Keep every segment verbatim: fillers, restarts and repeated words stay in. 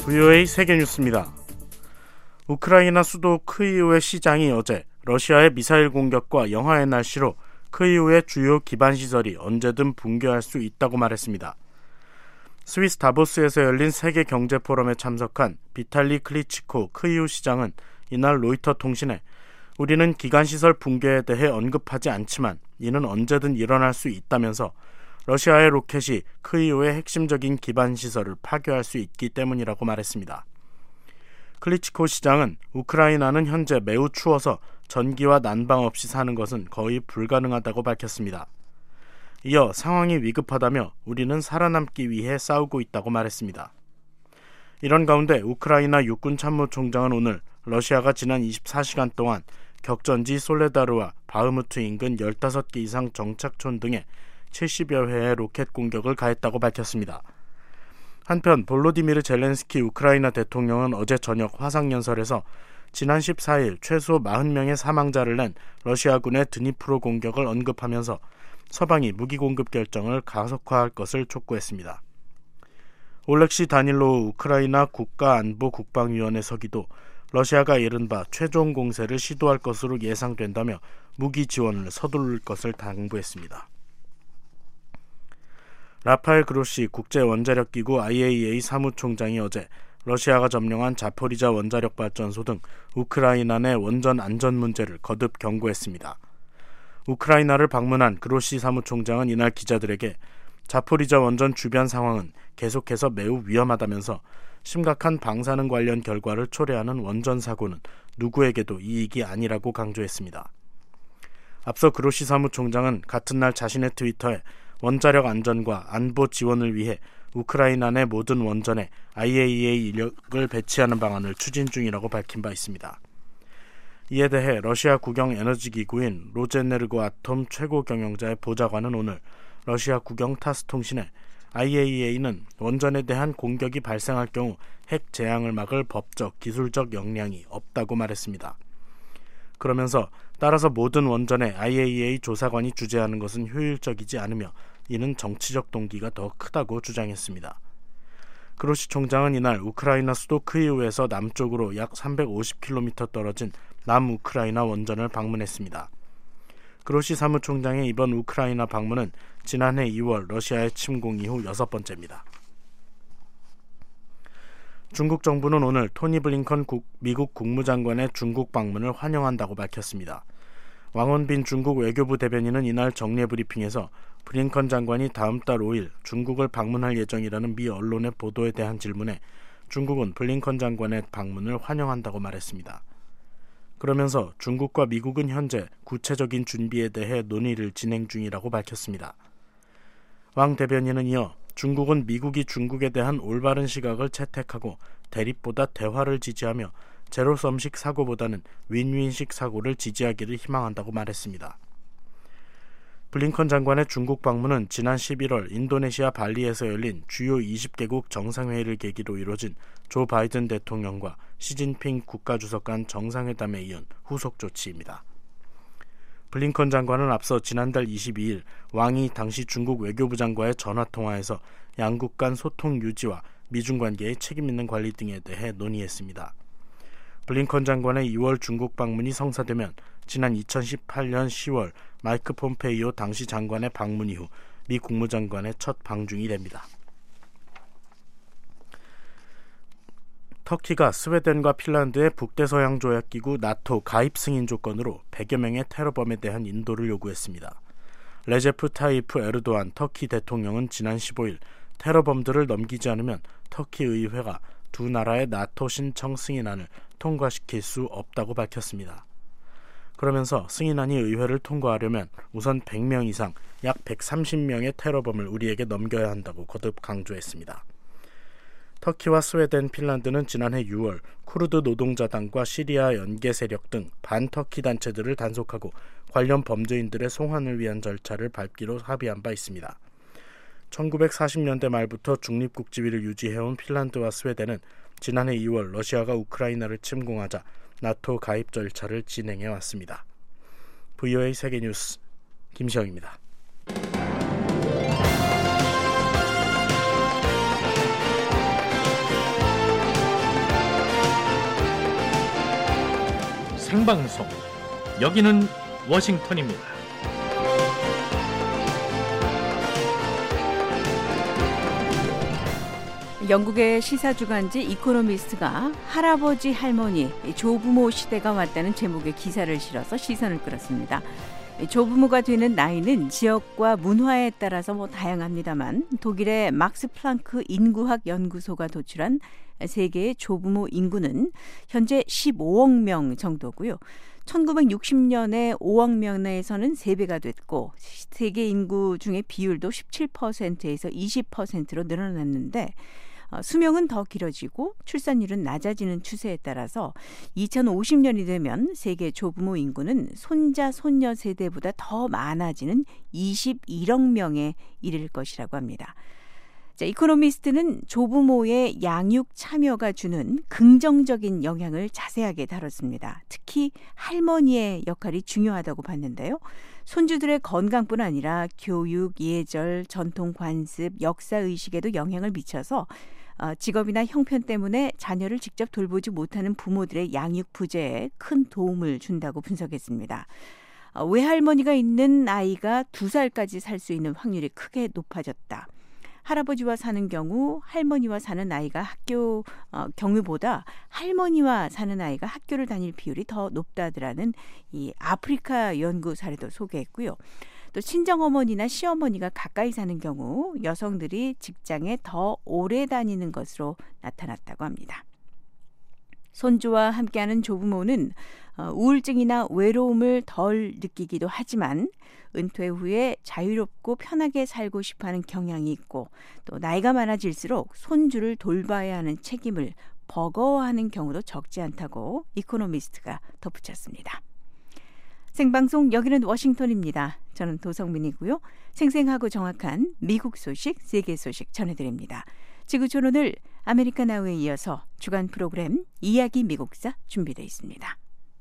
브이오에이 세계뉴스입니다. 우크라이나 수도 크이우의 시장이 어제 러시아의 미사일 공격과 영하의 날씨로 크이우의 주요 기반시설이 언제든 붕괴할 수 있다고 말했습니다. 스위스 다보스에서 열린 세계경제포럼에 참석한 비탈리 클리치코 크이우 시장은 이날 로이터 통신에 우리는 기관시설 붕괴에 대해 언급하지 않지만 이는 언제든 일어날 수 있다면서 러시아의 로켓이 크이우의 핵심적인 기반시설을 파괴할 수 있기 때문이라고 말했습니다. 클리치코 시장은 우크라이나는 현재 매우 추워서 전기와 난방 없이 사는 것은 거의 불가능하다고 밝혔습니다. 이어 상황이 위급하다며 우리는 살아남기 위해 싸우고 있다고 말했습니다. 이런 가운데 우크라이나 육군참모총장은 오늘 러시아가 지난 이십사 시간 동안 격전지 솔레다르와 바흐무트 인근 열다섯 개 이상 정착촌 등에 칠십여 회의 로켓 공격을 가했다고 밝혔습니다. 한편 볼로디미르 젤렌스키 우크라이나 대통령은 어제 저녁 화상연설에서 지난 십사 일 최소 사십 명의 사망자를 낸 러시아군의 드니프로 공격을 언급하면서 서방이 무기 공급 결정을 가속화할 것을 촉구했습니다. 올렉시 다닐로우 우크라이나 국가안보국방위원회 서기도 러시아가 이른바 최종 공세를 시도할 것으로 예상된다며 무기 지원을 서두를 것을 당부했습니다. 라파엘 그로시 국제원자력기구 아이에이이에이 사무총장이 어제 러시아가 점령한 자포리자 원자력발전소 등 우크라이나 내 원전 안전 문제를 거듭 경고했습니다. 우크라이나를 방문한 그로시 사무총장은 이날 기자들에게 자포리자 원전 주변 상황은 계속해서 매우 위험하다면서 심각한 방사능 관련 결과를 초래하는 원전 사고는 누구에게도 이익이 아니라고 강조했습니다. 앞서 그로시 사무총장은 같은 날 자신의 트위터에 원자력 안전과 안보 지원을 위해 우크라이나 내 모든 원전에 아이에이이에이 인력을 배치하는 방안을 추진 중이라고 밝힌 바 있습니다. 이에 대해 러시아 국영 에너지기구인 로제네르고아톰 최고 경영자의 보좌관은 오늘 러시아 국영 타스 통신에 아이에이이에이는 원전에 대한 공격이 발생할 경우 핵 재앙을 막을 법적, 기술적 역량이 없다고 말했습니다. 그러면서 따라서 모든 원전에 아이에이이에이 조사관이 주재하는 것은 효율적이지 않으며 이는 정치적 동기가 더 크다고 주장했습니다. 그로시 총장은 이날 우크라이나 수도 크이우에서 남쪽으로 약 삼백오십 킬로미터 떨어진 남우크라이나 원전을 방문했습니다. 그로시 사무총장의 이번 우크라이나 방문은 지난해 이월 러시아의 침공 이후 여섯 번째입니다. 중국 정부는 오늘 토니 블링컨 국, 미국 국무장관의 중국 방문을 환영한다고 밝혔습니다. 왕원빈 중국 외교부 대변인은 이날 정례 브리핑에서 블링컨 장관이 다음 달 오 일 중국을 방문할 예정이라는 미 언론의 보도에 대한 질문에 중국은 블링컨 장관의 방문을 환영한다고 말했습니다. 그러면서 중국과 미국은 현재 구체적인 준비에 대해 논의를 진행 중이라고 밝혔습니다. 왕 대변인은 이어 중국은 미국이 중국에 대한 올바른 시각을 채택하고 대립보다 대화를 지지하며 제로섬식 사고보다는 윈윈식 사고를 지지하기를 희망한다고 말했습니다. 블링컨 장관의 중국 방문은 지난 십일월 인도네시아 발리에서 열린 주요 이십 개국 정상회의를 계기로 이뤄진 조 바이든 대통령과 시진핑 국가주석 간 정상회담에 이은 후속 조치입니다. 블링컨 장관은 앞서 지난달 이십이 일 왕이 당시 중국 외교부 장관과의 전화통화에서 양국 간 소통 유지와 미중 관계의 책임있는 관리 등에 대해 논의했습니다. 블링컨 장관의 이월 중국 방문이 성사되면 지난 이천십팔 년 시월 마이크 폼페이오 당시 장관의 방문 이후 미 국무장관의 첫 방중이 됩니다. 터키가 스웨덴과 핀란드의 북대서양조약기구 나토 가입 승인 조건으로 백여 명의 테러범에 대한 인도를 요구했습니다. 레제프 타이프 에르도안 터키 대통령은 지난 십오 일 테러범들을 넘기지 않으면 터키 의회가 두 나라의 나토 신청 승인안을 통과시킬 수 없다고 밝혔습니다. 그러면서 승인안이 의회를 통과하려면 우선 백 명 이상 약 백삼십 명의 테러범을 우리에게 넘겨야 한다고 거듭 강조했습니다. 터키와 스웨덴, 핀란드는 지난해 유월 쿠르드 노동자당과 시리아 연계 세력 등 반터키 단체들을 단속하고 관련 범죄인들의 송환을 위한 절차를 밟기로 합의한 바 있습니다. 천구백사십 년대 말부터 중립국 지위를 유지해온 핀란드와 스웨덴은 지난해 이월 러시아가 우크라이나를 침공하자 나토 가입 절차를 진행해왔습니다. 브이오에이 세계뉴스 김시영입니다. 생방송. 여기는 워싱턴입니다. 영국의 시사주간지 이코노미스트가 할아버지 할머니 조부모 시대가 왔다는 제목의 기사를 실어서 시선을 끌었습니다. 조부모가 되는 나이는 지역과 문화에 따라서 뭐 다양합니다만 독일의 막스 플랑크 인구학 연구소가 도출한 세계의 조부모 인구는 현재 십오억 명 정도고요. 천구백육십 년에 오억 명에서는 세 배가 됐고 세계 인구 중에 비율도 십칠 퍼센트에서 이십 퍼센트로 늘어났는데 어, 수명은 더 길어지고 출산율은 낮아지는 추세에 따라서 이천오십 년이 되면 세계 조부모 인구는 손자, 손녀 세대보다 더 많아지는 이십일억 명에 이를 것이라고 합니다. 자, 이코노미스트는 조부모의 양육 참여가 주는 긍정적인 영향을 자세하게 다뤘습니다. 특히 할머니의 역할이 중요하다고 봤는데요. 손주들의 건강뿐 아니라 교육, 예절, 전통 관습, 역사의식에도 영향을 미쳐서 어, 직업이나 형편 때문에 자녀를 직접 돌보지 못하는 부모들의 양육 부재에 큰 도움을 준다고 분석했습니다. 어, 외할머니가 있는 아이가 두 살까지 살 수 있는 확률이 크게 높아졌다. 할아버지와 사는 경우 할머니와 사는 아이가 학교 어, 경우보다 할머니와 사는 아이가 학교를 다닐 비율이 더 높다더라는 이 아프리카 연구 사례도 소개했고요. 또 친정어머니나 시어머니가 가까이 사는 경우 여성들이 직장에 더 오래 다니는 것으로 나타났다고 합니다. 손주와 함께하는 조부모는 우울증이나 외로움을 덜 느끼기도 하지만 은퇴 후에 자유롭고 편하게 살고 싶어하는 경향이 있고 또 나이가 많아질수록 손주를 돌봐야 하는 책임을 버거워하는 경우도 적지 않다고 이코노미스트가 덧붙였습니다. 생방송 여기는 워싱턴입니다. 저는 도성민이고요. 생생하고 정확한 미국 소식, 세계 소식 전해드립니다. 지구촌 오늘 아메리카 나우에 이어서 주간 프로그램 이야기 미국사 준비되어 있습니다.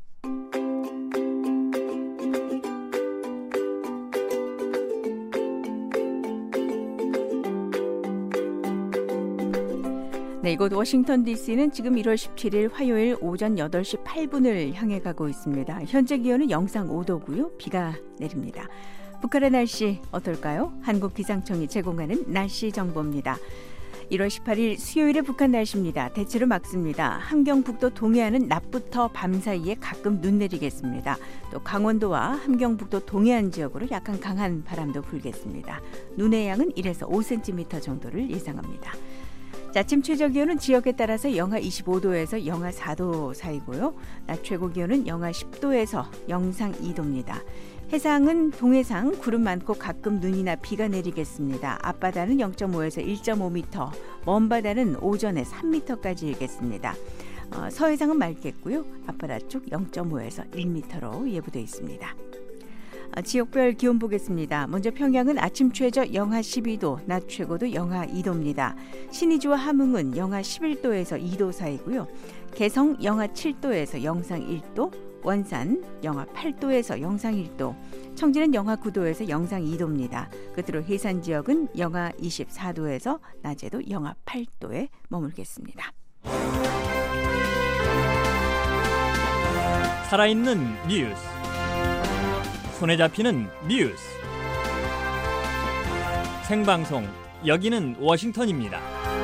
네, 이곳 워싱턴 디씨는 지금 일월 십칠일 화요일 오전 여덟 시 팔 분을 향해 가고 있습니다. 현재 기온은 영상 오 도고요. 비가 내립니다. 북한의 날씨 어떨까요? 한국기상청이 제공하는 날씨 정보입니다. 일월 십팔일 수요일의 북한 날씨입니다. 대체로 맑습니다. 함경북도 동해안은 낮부터 밤 사이에 가끔 눈 내리겠습니다. 또 강원도와 함경북도 동해안 지역으로 약간 강한 바람도 불겠습니다. 눈의 양은 일에서 오 센티미터 정도를 예상합니다. 아침 최저 기온은 지역에 따라서 영하 이십오 도에서 영하 사 도 사이고요. 낮 최고 기온은 영하 십 도에서 영상 이 도입니다. 해상은 동해상 구름 많고 가끔 눈이나 비가 내리겠습니다. 앞바다는 영 점 오에서 일 점 오 미터, 먼바다는 오전에 삼 미터까지 일겠습니다. 어, 서해상은 맑겠고요. 앞바다 쪽 영 점 오에서 일 미터로 예보되어 있습니다. 지역별 기온 보겠습니다. 먼저 평양은 아침 최저 영하 십이 도, 낮 최고도 영하 이 도입니다. 신의주와 함흥은 영하 십일 도에서 이 도 사이고요. 개성 영하 칠 도에서 영상 일 도, 원산 영하 팔 도에서 영상 일 도, 청진은 영하 구 도에서 영상 이 도입니다. 끝으로 해산 지역은 영하 이십사 도에서 낮에도 영하 팔 도에 머물겠습니다. 살아있는 뉴스, 손에 잡히는 뉴스, 생방송 여기는 워싱턴입니다.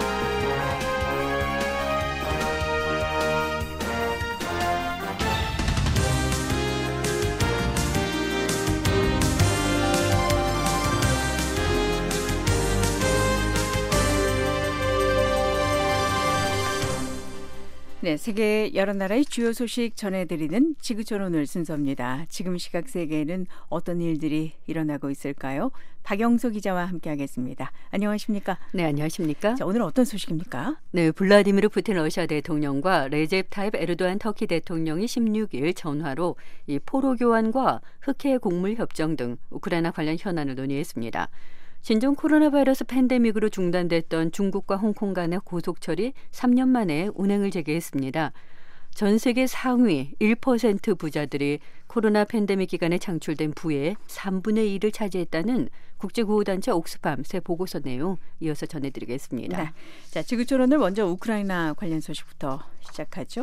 네, 세계 여러 나라의 주요 소식 전해드리는 지구촌 오늘 순서입니다. 지금 시각 세계에는 어떤 일들이 일어나고 있을까요? 박영소 기자와 함께하겠습니다. 안녕하십니까? 네, 안녕하십니까? 자, 오늘 어떤 소식입니까? 네, 블라디미르 푸틴 러시아 대통령과 레제프 타입 에르도안 터키 대통령이 십육일 전화로 이 포로 교환과 흑해 곡물 협정 등 우크라이나 관련 현안을 논의했습니다. 신종 코로나 바이러스 팬데믹으로 중단됐던 중국과 홍콩 간의 고속철이 삼 년 만에 운행을 재개했습니다. 전 세계 상위 일 퍼센트 부자들이 코로나 팬데믹 기간에 창출된 부의 삼분의 일을 차지했다는 국제구호단체 옥스팜 새 보고서 내용 이어서 전해드리겠습니다. 네. 자, 지구촌 오늘 먼저 우크라이나 관련 소식부터 시작하죠.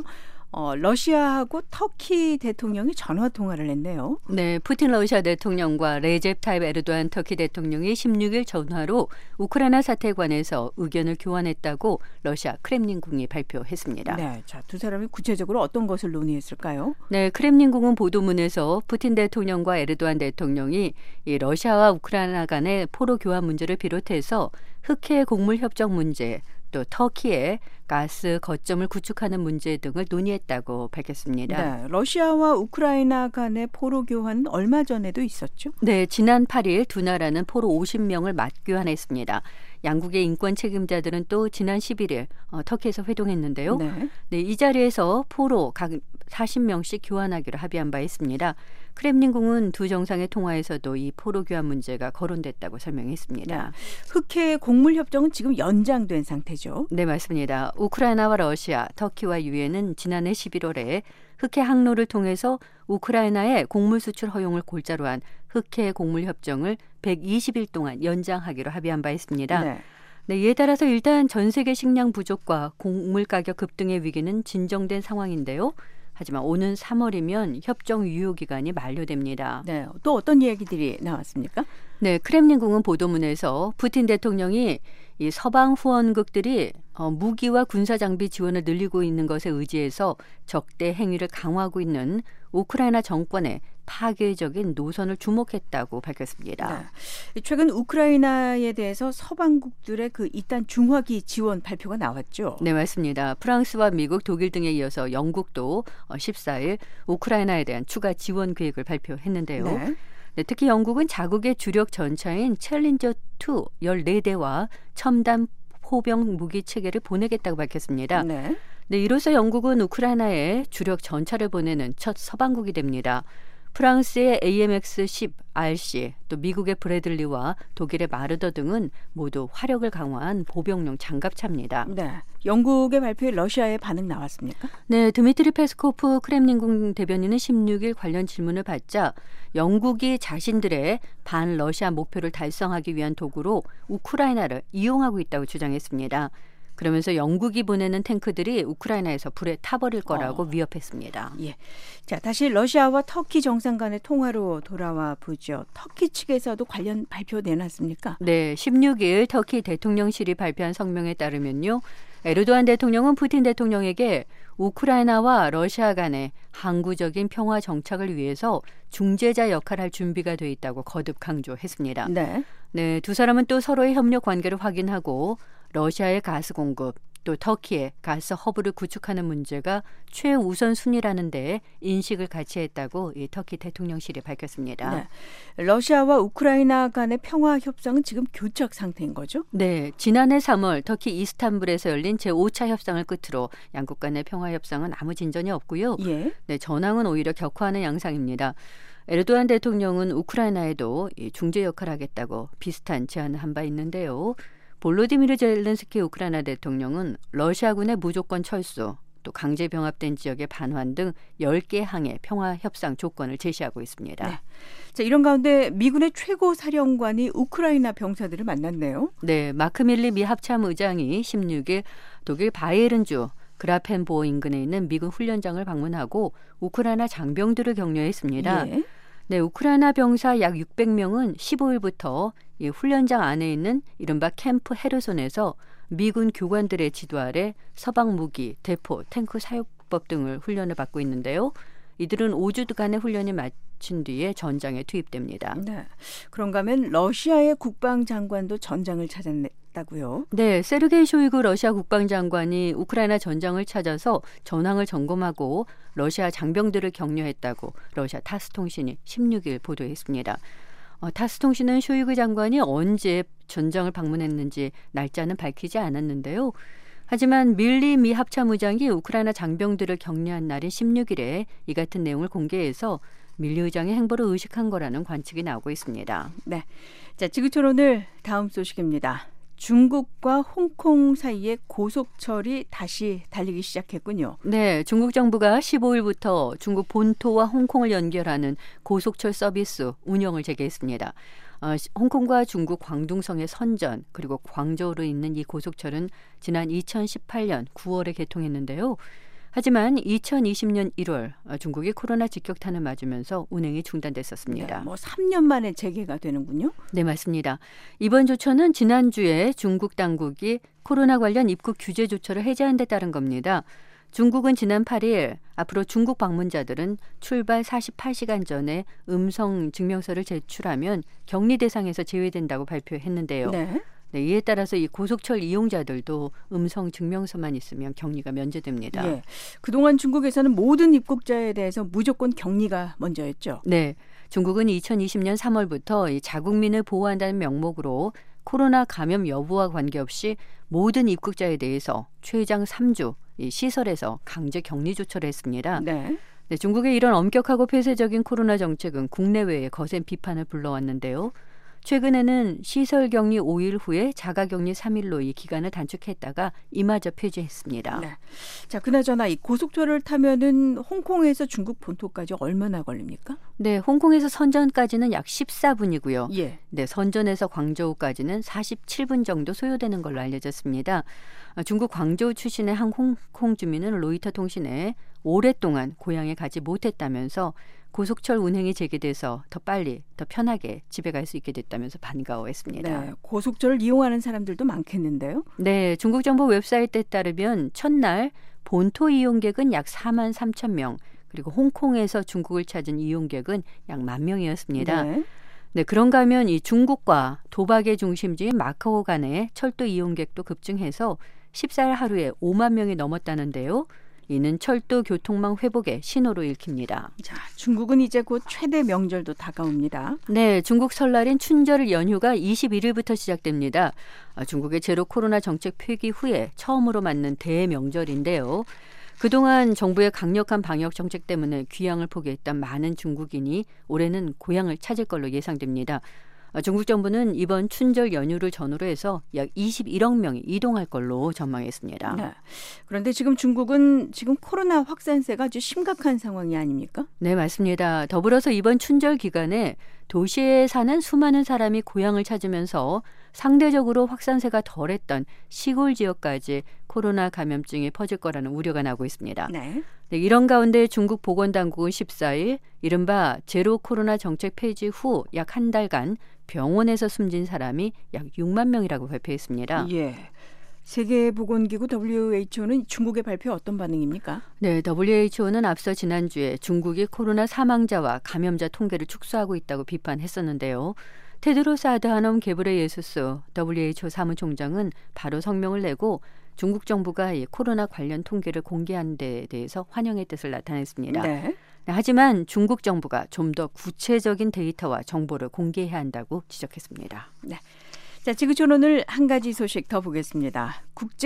어, 러시아하고 터키 대통령이 전화 통화를 했네요. 네, 푸틴 러시아 대통령과 레제프 타입 에르도안 터키 대통령이 십육 일 전화로 우크라이나 사태에 관해서 의견을 교환했다고 러시아 크렘린궁이 발표했습니다. 네, 자, 두 사람이 구체적으로 어떤 것을 논의했을까요? 네, 크렘린궁은 보도문에서 푸틴 대통령과 에르도안 대통령이 이 러시아와 우크라이나 간의 포로 교환 문제를 비롯해서 흑해 곡물 협정 문제, 또 터키의 가스 거점을 구축하는 문제 등을 논의했다고 밝혔습니다. 네, 러시아와 우크라이나 간의 포로 교환은 얼마 전에도 있었죠? 네, 지난 팔 일 두 나라는 포로 오십 명을 맞교환했습니다. 양국의 인권 책임자들은 또 지난 십일 일 어, 터키에서 회동했는데요. 네. 네, 이 자리에서 포로 각 사십 명씩 교환하기로 합의한 바 있습니다. 크렘린궁은 두 정상의 통화에서도 이 포로 교환 문제가 거론됐다고 설명했습니다. 네. 흑해 곡물 협정은 지금 연장된 상태죠? 네, 맞습니다. 우크라이나와 러시아, 터키와 유엔은 지난해 십일 월에 흑해 항로를 통해서 우크라이나의 곡물 수출 허용을 골자로 한 흑해 곡물 협정을 백이십 일 동안 연장하기로 합의한 바 있습니다. 네. 네, 이에 따라서 일단 전 세계 식량 부족과 곡물 가격 급등의 위기는 진정된 상황인데요. 하지만 오는 삼월이면 협정 유효 기간이 만료됩니다. 네, 또 어떤 이야기들이 나왔습니까? 네, 크렘린궁은 보도문에서 푸틴 대통령이 이 서방 후원국들이 어, 무기와 군사 장비 지원을 늘리고 있는 것에 의지해서 적대 행위를 강화하고 있는 우크라이나 정권의 파괴적인 노선을 주목했다고 밝혔습니다. 네. 최근 우크라이나에 대해서 서방국들의 그 이단 중화기 지원 발표가 나왔죠. 네, 맞습니다. 프랑스와 미국, 독일 등에 이어서 영국도 십사 일 우크라이나에 대한 추가 지원 계획을 발표했는데요. 네. 네, 특히 영국은 자국의 주력 전차인 챌린저 투 열네 대와 첨단 포병 무기 체계를 보내겠다고 밝혔습니다. 네. 네, 이로써 영국은 우크라이나에 주력 전차를 보내는 첫 서방국이 됩니다. 프랑스의 에이엠엑스 십 알씨, 또 미국의 브래들리와 독일의 마르더 등은 모두 화력을 강화한 보병용 장갑차입니다. 네. 영국의 발표에 러시아의 반응 나왔습니까? 네, 드미트리 페스코프 크렘린궁 대변인은 십육 일 관련 질문을 받자 영국이 자신들의 반러시아 목표를 달성하기 위한 도구로 우크라이나를 이용하고 있다고 주장했습니다. 그러면서 영국이 보내는 탱크들이 우크라이나에서 불에 타버릴 거라고 어. 위협했습니다. 예. 자, 다시 러시아와 터키 정상 간의 통화로 돌아와 보죠. 터키 측에서도 관련 발표 내놨습니까? 네, 십육 일 터키 대통령실이 발표한 성명에 따르면요. 에르도안 대통령은 푸틴 대통령에게 우크라이나와 러시아 간의 항구적인 평화 정착을 위해서 중재자 역할을 할 준비가 돼 있다고 거듭 강조했습니다. 네. 네, 두 사람은 또 서로의 협력 관계를 확인하고 러시아의 가스 공급, 또 터키의 가스 허브를 구축하는 문제가 최우선 순위라는 데 인식을 같이 했다고 이 터키 대통령실이 밝혔습니다. 네. 러시아와 우크라이나 간의 평화 협상은 지금 교착 상태인 거죠? 네, 지난해 삼월 터키 이스탄불에서 열린 제오 차 협상을 끝으로 양국 간의 평화 협상은 아무 진전이 없고요. 예. 네, 전황은 오히려 격화하는 양상입니다. 에르도안 대통령은 우크라이나에도 중재 역할을 하겠다고 비슷한 제안을 한 바 있는데요. 볼로디미르 젤렌스키 우크라이나 대통령은 러시아군의 무조건 철수, 또 강제 병합된 지역의 반환 등 열 개 항의 평화 협상 조건을 제시하고 있습니다. 네. 자, 이런 가운데 미군의 최고 사령관이 우크라이나 병사들을 만났네요. 네, 마크 밀리 미 합참 의장이 십육 일 독일 바이에른주 그라펜보어 인근에 있는 미군 훈련장을 방문하고 우크라이나 장병들을 격려했습니다. 예. 네, 우크라이나 병사 약 육백 명은 십오 일부터 이 훈련장 안에 있는 이른바 캠프 헤르손에서 미군 교관들의 지도 아래 서방 무기, 대포, 탱크 사용법 등을 훈련을 받고 있는데요. 이들은 오 주간의 훈련이 마친 뒤에 전장에 투입됩니다. 네. 그런가 하면 러시아의 국방장관도 전장을 찾았다고요? 네, 세르게이 쇼이구 러시아 국방장관이 우크라이나 전장을 찾아서 전황을 점검하고 러시아 장병들을 격려했다고 러시아 타스 통신이 십육 일 보도했습니다. 어, 타스 통신은 쇼이구 장관이 언제 전장을 방문했는지 날짜는 밝히지 않았는데요. 하지만 밀리 미 합참의장이 우크라이나 장병들을 격려한 날인 십육 일에 이 같은 내용을 공개해서 밀리 의장의 행보를 의식한 거라는 관측이 나오고 있습니다. 네. 자, 지구촌 오늘 다음 소식입니다. 중국과 홍콩 사이에 고속철이 다시 달리기 시작했군요. 네, 중국 정부가 십오 일부터 중국 본토와 홍콩을 연결하는 고속철 서비스 운영을 재개했습니다. 어, 홍콩과 중국 광둥성의 선전 그리고 광저우로 있는 이 고속철은 지난 이천십팔 년 구월에 개통했는데요. 하지만 이천이십 년 일월 중국이 코로나 직격탄을 맞으면서 운행이 중단됐었습니다. 네, 뭐 삼 년 만에 재개가 되는군요. 네, 맞습니다. 이번 조처는 지난주에 중국 당국이 코로나 관련 입국 규제 조처를 해제한 데 따른 겁니다. 중국은 지난 팔 일 앞으로 중국 방문자들은 출발 사십팔 시간 전에 음성 증명서를 제출하면 격리 대상에서 제외된다고 발표했는데요. 네. 네, 이에 따라서 이 고속철 이용자들도 음성 증명서만 있으면 격리가 면제됩니다. 예. 그동안 중국에서는 모든 입국자에 대해서 무조건 격리가 먼저였죠. 네, 중국은 이천이십 년 삼월부터 이 자국민을 보호한다는 명목으로 코로나 감염 여부와 관계없이 모든 입국자에 대해서 최장 삼 주 이 시설에서 강제 격리 조처를 했습니다. 네. 네, 중국의 이런 엄격하고 폐쇄적인 코로나 정책은 국내외에 거센 비판을 불러왔는데요. 최근에는 시설 격리 오 일 후에 자가 격리 삼 일로 이 기간을 단축했다가 이마저 폐지했습니다. 네. 자, 그나저나 이 고속철을 타면은 홍콩에서 중국 본토까지 얼마나 걸립니까? 네, 홍콩에서 선전까지는 약 십사 분이고요. 예. 네, 선전에서 광저우까지는 사십칠 분 정도 소요되는 걸로 알려졌습니다. 중국 광저우 출신의 한 홍콩 주민은 로이터 통신에 오랫동안 고향에 가지 못했다면서 고속철 운행이 재개돼서 더 빨리, 더 편하게 집에 갈 수 있게 됐다면서 반가워했습니다. 네, 고속철을 이용하는 사람들도 많겠는데요. 네, 중국 정부 웹사이트에 따르면 첫날 본토 이용객은 약 사만 삼천 명, 그리고 홍콩에서 중국을 찾은 이용객은 약 만 명이었습니다. 네. 네, 그런가 하면 이 중국과 도박의 중심지인 마카오 간의 철도 이용객도 급증해서 십사 일 하루에 오만 명이 넘었다는데요. 이는 철도 교통망 회복의 신호로 읽힙니다. 자, 중국은 이제 곧 최대 명절도 다가옵니다. 네, 중국 설날인 춘절 연휴가 이십일 일부터 시작됩니다. 중국의 제로 코로나 정책 폐기 후에 처음으로 맞는 대명절인데요. 그동안 정부의 강력한 방역 정책 때문에 귀향을 포기했던 많은 중국인이 올해는 고향을 찾을 걸로 예상됩니다. 중국 정부는 이번 춘절 연휴를 전후로 해서 약 이십일억 명이 이동할 걸로 전망했습니다. 네. 그런데 지금 중국은 지금 코로나 확산세가 아주 심각한 상황이 아닙니까? 네, 맞습니다. 더불어서 이번 춘절 기간에 도시에 사는 수많은 사람이 고향을 찾으면서 상대적으로 확산세가 덜했던 시골 지역까지 코로나 감염증이 퍼질 거라는 우려가 나오고 있습니다. 네. 네, 이런 가운데 중국 보건당국은 십사 일 이른바 제로 코로나 정책 폐지 후 약 한 달간 병원에서 숨진 사람이 약 육만 명이라고 발표했습니다. 예. 세계보건기구 더블유에이치오는 중국의 발표 어떤 반응입니까? 네, 더블유에이치오는 앞서 지난주에 중국이 코로나 사망자와 감염자 통계를 축소하고 있다고 비판했었는데요. 테드로스 아드하놈 게브레예수스 더블유에이치오 사무총장은 바로 성명을 내고 중국 정부가 이 코로나 관련 통계를 공개한 데 대해서 환영의 뜻을 나타냈습니다. 네. 네, 하지만 중국 정부가 좀 더 구체적인 데이터와 정보를 공개해야 한다고 지적했습니다. 네. 자, 지구촌 오늘 한 가지 소식 더 보겠습니다.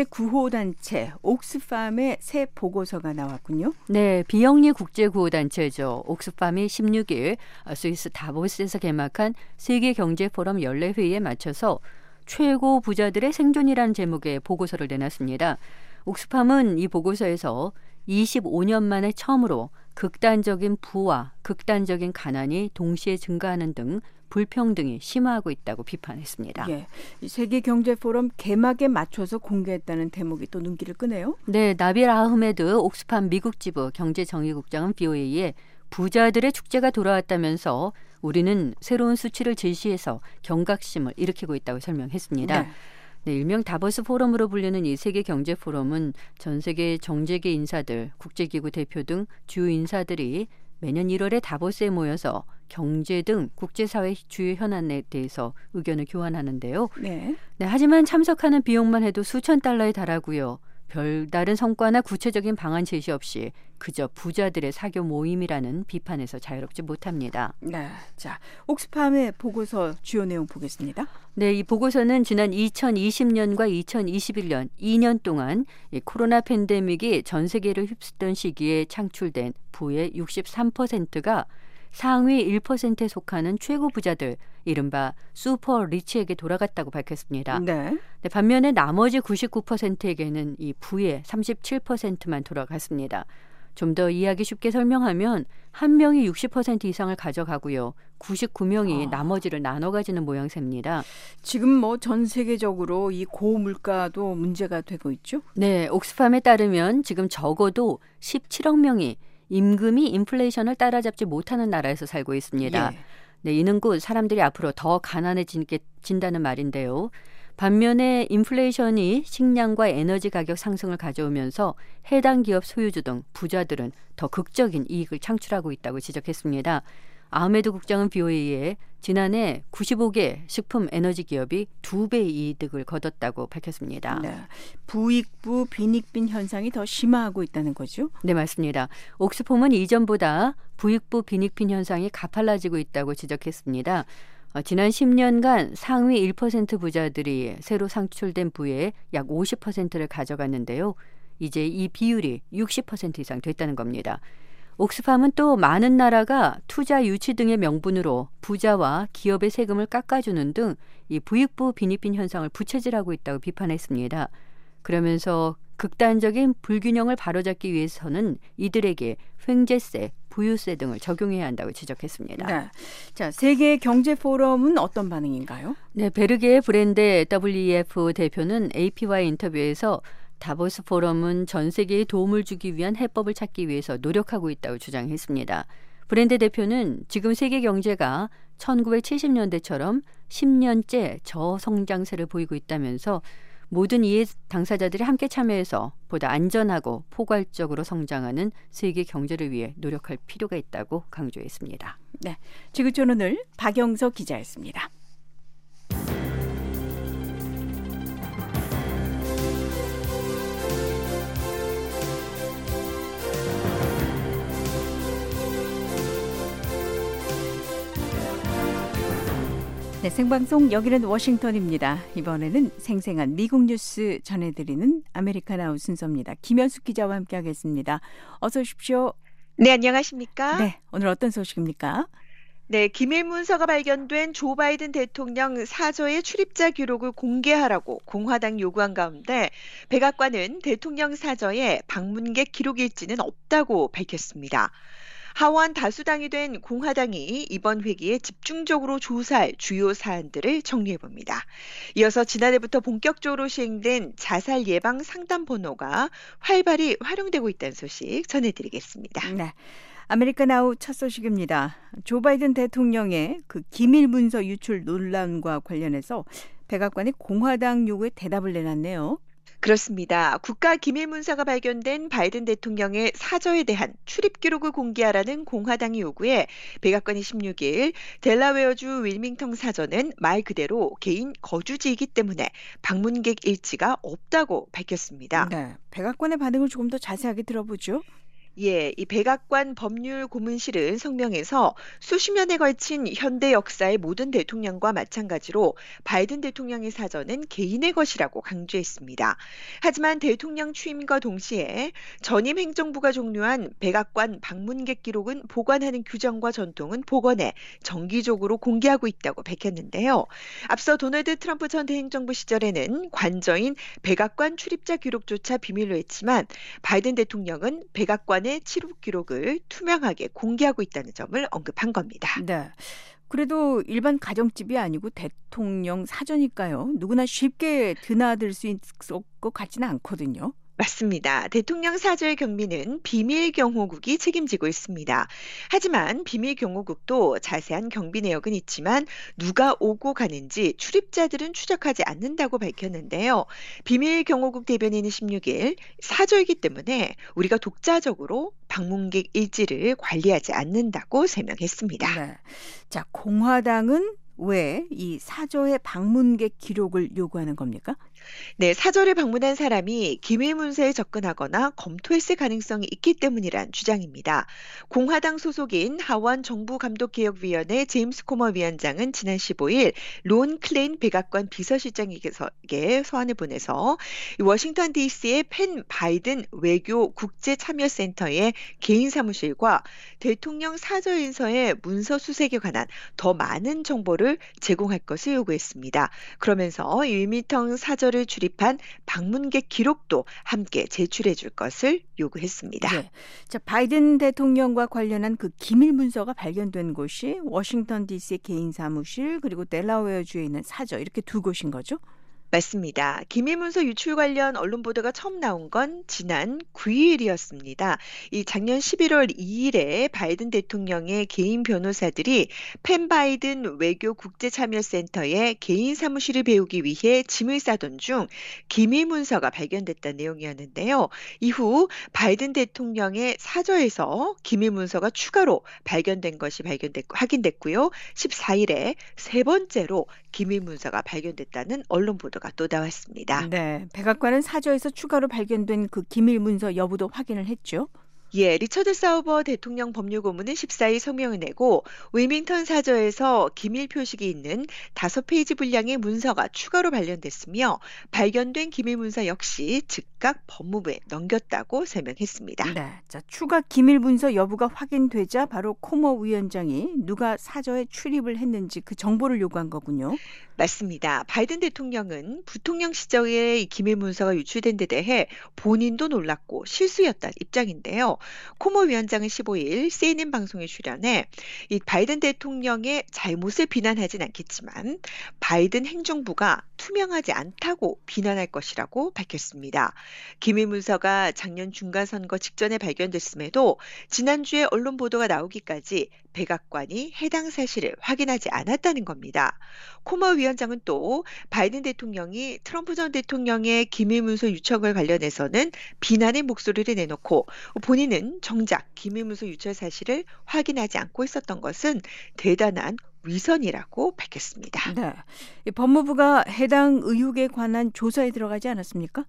국제구호단체 옥스팜의 새 보고서가 나왔군요. 네, 비영리 국제구호단체죠. 옥스팜이 십육 일 스위스 다보스에서 개막한 세계경제포럼 연례회의에 맞춰서 최고 부자들의 생존이라는 제목의 보고서를 내놨습니다. 옥스팜은 이 보고서에서 이십오 년 만에 처음으로 극단적인 부와 극단적인 가난이 동시에 증가하는 등 불평등이 심화하고 있다고 비판했습니다. 예, 세계경제포럼 개막에 맞춰서 공개했다는 대목이 또 눈길을 끄네요. 네, 나빌 아흐메드 옥스팜 미국 지부 경제정의국장은 비오에이에 부자들의 축제가 돌아왔다면서 우리는 새로운 수치를 제시해서 경각심을 일으키고 있다고 설명했습니다. 네. 네, 일명 다보스 포럼으로 불리는 이 세계 경제 포럼은 전 세계 정재계 인사들, 국제기구 대표 등 주요 인사들이 매년 일월에 다보스에 모여서 경제 등 국제사회 주요 현안에 대해서 의견을 교환하는데요. 네. 네, 하지만 참석하는 비용만 해도 수천 달러에 달하고요. 별다른 성과나 구체적인 방안 제시 없이 그저 부자들의 사교 모임이라는 비판에서 자유롭지 못합니다. 네, 자, 옥스팜의 보고서 주요 내용 보겠습니다. 네, 이 보고서는 지난 이천이십 년과 이천이십일 년 이 년 동안 이 코로나 팬데믹이 전 세계를 휩쓸던 시기에 창출된 부의 육십삼 퍼센트가 상위 일 퍼센트에 속하는 최고 부자들, 이른바 슈퍼 리치에게 돌아갔다고 밝혔습니다. 네. 네, 반면에 나머지 구십구 퍼센트에게는 이 부의 삼십칠 퍼센트만 돌아갔습니다. 좀 더 이해하기 쉽게 설명하면 한 명이 육십 퍼센트 이상을 가져가고요. 구십구 명이 아. 나머지를 나눠 가지는 모양새입니다. 지금 뭐 전 세계적으로 이 고물가도 문제가 되고 있죠? 네, 옥스팜에 따르면 지금 적어도 십칠억 명이 임금이 인플레이션을 따라잡지 못하는 나라에서 살고 있습니다. 예. 네, 이는 곧 사람들이 앞으로 더 가난해진다는 말인데요. 반면에 인플레이션이 식량과 에너지 가격 상승을 가져오면서 해당 기업 소유주 등 부자들은 더 극적인 이익을 창출하고 있다고 지적했습니다. 아흐메드 국장은 비오에이에 지난해 구십오 개 식품 에너지 기업이 두 배의 이득을 거뒀다고 밝혔습니다. 네. 부익부 빈익빈 현상이 더 심화하고 있다는 거죠? 네, 맞습니다. 옥스폼은 이전보다 부익부 빈익빈 현상이 가팔라지고 있다고 지적했습니다. 어, 지난 십 년간 상위 일 퍼센트 부자들이 새로 창출된 부의 약 오십 퍼센트를 가져갔는데요. 이제 이 비율이 육십 퍼센트 이상 됐다는 겁니다. 옥스팜은 또 많은 나라가 투자 유치 등의 명분으로 부자와 기업의 세금을 깎아주는 등 이 부익부 빈익빈 현상을 부채질하고 있다고 비판했습니다. 그러면서 극단적인 불균형을 바로잡기 위해서는 이들에게 횡재세, 부유세 등을 적용해야 한다고 지적했습니다. 네. 자, 세계 경제 포럼은 어떤 반응인가요? 네, 베르게 브랜데 더블유이에프 대표는 에이피와의 인터뷰에서 다보스 포럼은 전 세계에 도움을 주기 위한 해법을 찾기 위해서 노력하고 있다고 주장했습니다. 브랜데 대표는 지금 세계 경제가 천구백칠십 년대처럼 십 년째 저성장세를 보이고 있다면서 모든 이해 당사자들이 함께 참여해서 보다 안전하고 포괄적으로 성장하는 세계 경제를 위해 노력할 필요가 있다고 강조했습니다. 네, 지구촌 오늘 박영석 기자였습니다. 네, 생방송 여기는 워싱턴입니다. 이번에는 생생한 미국 뉴스 전해드리는 아메리카나우 순서입니다. 김현숙 기자와 함께하겠습니다. 어서 오십시오. 네, 안녕하십니까? 네, 오늘 어떤 소식입니까? 네, 기밀 문서가 발견된 조 바이든 대통령 사저의 출입자 기록을 공개하라고 공화당이 요구한 가운데 백악관은 대통령 사저에 방문객 기록 일지는 없다고 밝혔습니다. 하원 다수당이 된 공화당이 이번 회기에 집중적으로 조사할 주요 사안들을 정리해봅니다. 이어서 지난해부터 본격적으로 시행된 자살 예방 상담 번호가 활발히 활용되고 있다는 소식 전해드리겠습니다. 네, 아메리카나우 첫 소식입니다. 조 바이든 대통령의 그 기밀 문서 유출 논란과 관련해서 백악관이 공화당 요구에 대답을 내놨네요. 그렇습니다. 국가기밀문서가 발견된 바이든 대통령의 사저에 대한 출입 기록을 공개하라는 공화당의 요구에 백악관이 십육 일 델라웨어주 윌밍턴 사저는 말 그대로 개인 거주지이기 때문에 방문객 일지가 없다고 밝혔습니다. 네, 백악관의 반응을 조금 더 자세하게 들어보죠. 예, 이 백악관 법률 고문실은 성명에서 수십 년에 걸친 현대 역사의 모든 대통령과 마찬가지로 바이든 대통령의 사저는 개인의 것이라고 강조했습니다. 하지만 대통령 취임과 동시에 전임 행정부가 종료한 백악관 방문객 기록은 보관하는 규정과 전통은 복원해 정기적으로 공개하고 있다고 밝혔는데요. 앞서 도널드 트럼프 전 대행정부 시절에는 관저인 백악관 출입자 기록조차 비밀로 했지만 바이든 대통령은 백악관 의 출입 기록을 투명하게 공개하고 있다는 점을 언급한 겁니다. 네. 그래도 일반 가정집이 아니고 대통령 사저니까요. 누구나 쉽게 드나들 수 있을 것 같지는 않거든요. 맞습니다. 대통령 사저의 경비는 비밀 경호국이 책임지고 있습니다. 하지만 비밀 경호국도 자세한 경비 내역은 있지만 누가 오고 가는지 출입자들은 추적하지 않는다고 밝혔는데요. 비밀 경호국 대변인은 십육 일 사저이기 때문에 우리가 독자적으로 방문객 일지를 관리하지 않는다고 설명했습니다. 네. 자, 공화당은 왜 이 사저의 방문객 기록을 요구하는 겁니까? 네, 사저를 방문한 사람이 기밀 문서에 접근하거나 검토했을 가능성이 있기 때문이란 주장입니다. 공화당 소속인 하원 정부감독개혁위원회 제임스 코머 위원장은 지난 십오 일 론 클레인 백악관 비서실장에게 서한을 보내서 워싱턴 디씨의 펜 바이든 외교 국제참여센터의 개인 사무실과 대통령 사저인서의 문서 수색에 관한 더 많은 정보를 자료를 제공할 것을 요구했습니다. 그러면서 이 윌밍턴 사저를 출입한 방문객 기록도 함께 제출해 줄 것을 요구했습니다. 네. 자, 바이든 대통령과 관련한 그 기밀 문서가 발견된 곳이 워싱턴 디씨 개인 사무실 그리고 델라웨어주에 있는 사저 이렇게 두 곳인 거죠? 맞습니다. 기밀문서 유출 관련 언론 보도가 처음 나온 건 지난 구 일이었습니다. 이 작년 십일월 이일에 바이든 대통령의 개인 변호사들이 펜 바이든 외교 국제참여센터에 개인 사무실을 배우기 위해 짐을 싸던 중 기밀문서가 발견됐다는 내용이었는데요. 이후 바이든 대통령의 사저에서 기밀문서가 추가로 발견된 것이 발견됐고 확인됐고요. 십사일에 세 번째로 기밀문서가 발견됐다는 언론 보도가 또 나왔습니다. 네, 백악관은 사저에서 추가로 발견된 그 기밀 문서 여부도 확인을 했죠. 예, 리처드 사우버 대통령 법률고문은 십사일 성명을 내고 윌밍턴 사저에서 기밀 표식이 있는 다섯 페이지 분량의 문서가 추가로 발견됐으며 발견된 기밀 문서 역시 즉각 법무부에 넘겼다고 설명했습니다. 네, 자 추가 기밀 문서 여부가 확인되자 바로 코모 위원장이 누가 사저에 출입을 했는지 그 정보를 요구한 거군요. 맞습니다. 바이든 대통령은 부통령 시절에 이 기밀 문서가 유출된 데 대해 본인도 놀랐고 실수였다는 입장인데요. 코모 위원장은 십오일 씨엔엔 방송에 출연해 이 바이든 대통령의 잘못을 비난하진 않겠지만 바이든 행정부가 투명하지 않다고 비난할 것이라고 밝혔습니다. 기밀 문서가 작년 중간선거 직전에 발견됐음에도 지난주에 언론 보도가 나오기까지 백악관이 해당 사실을 확인하지 않았다는 겁니다. 코모 위원장은 또 바이든 대통령이 트럼프 전 대통령의 기밀문서 유출과 관련해서는 비난의 목소리를 내놓고 본인은 정작 기밀문서 유출 사실을 확인하지 않고 있었던 것은 대단한 위선이라고 밝혔습니다. 네, 이 법무부가 해당 의혹에 관한 조사에 들어가지 않았습니까?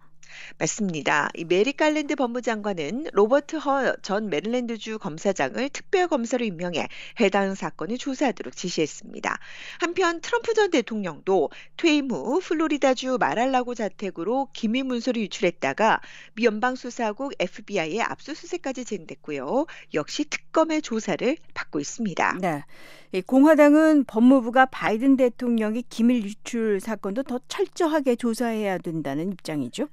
맞습니다. 이 메리 갈랜드 법무장관은 로버트 허 전 메릴랜드주 검사장을 특별검사로 임명해 해당 사건을 조사하도록 지시했습니다. 한편 트럼프 전 대통령도 퇴임 후 플로리다주 마랄라고 자택으로 기밀 문서를 유출했다가 미 연방수사국 에프비아이의 압수수색까지 진행됐고요. 역시 특검의 조사를 받고 있습니다. 네, 이 공화당은 법무부가 바이든 대통령의 기밀 유출 사건도 더 철저하게 조사해야 된다는 입장이죠.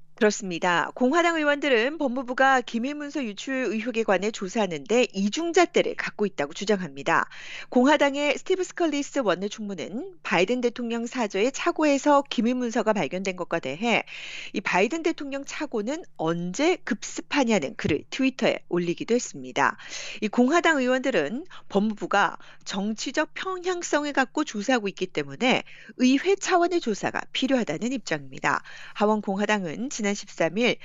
그렇습니다. 공화당 의원들은 법무부가 기밀문서 유출 의혹에 관해 조사하는데 이중잣대를 갖고 있다고 주장합니다. 공화당의 스티브 스컬리스 원내총무는 바이든 대통령 사저의 차고에서 기밀문서가 발견된 것과 대해 이 바이든 대통령 차고는 언제 급습하냐는 글을 트위터에 올리기도 했습니다. 이 공화당 의원들은 법무부가 정치적 평향성을 갖고 조사하고 있기 때문에 의회 차원의 조사가 필요하다는 입장입니다. 하원 공화당은 지난 십삼일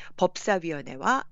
법사위원회와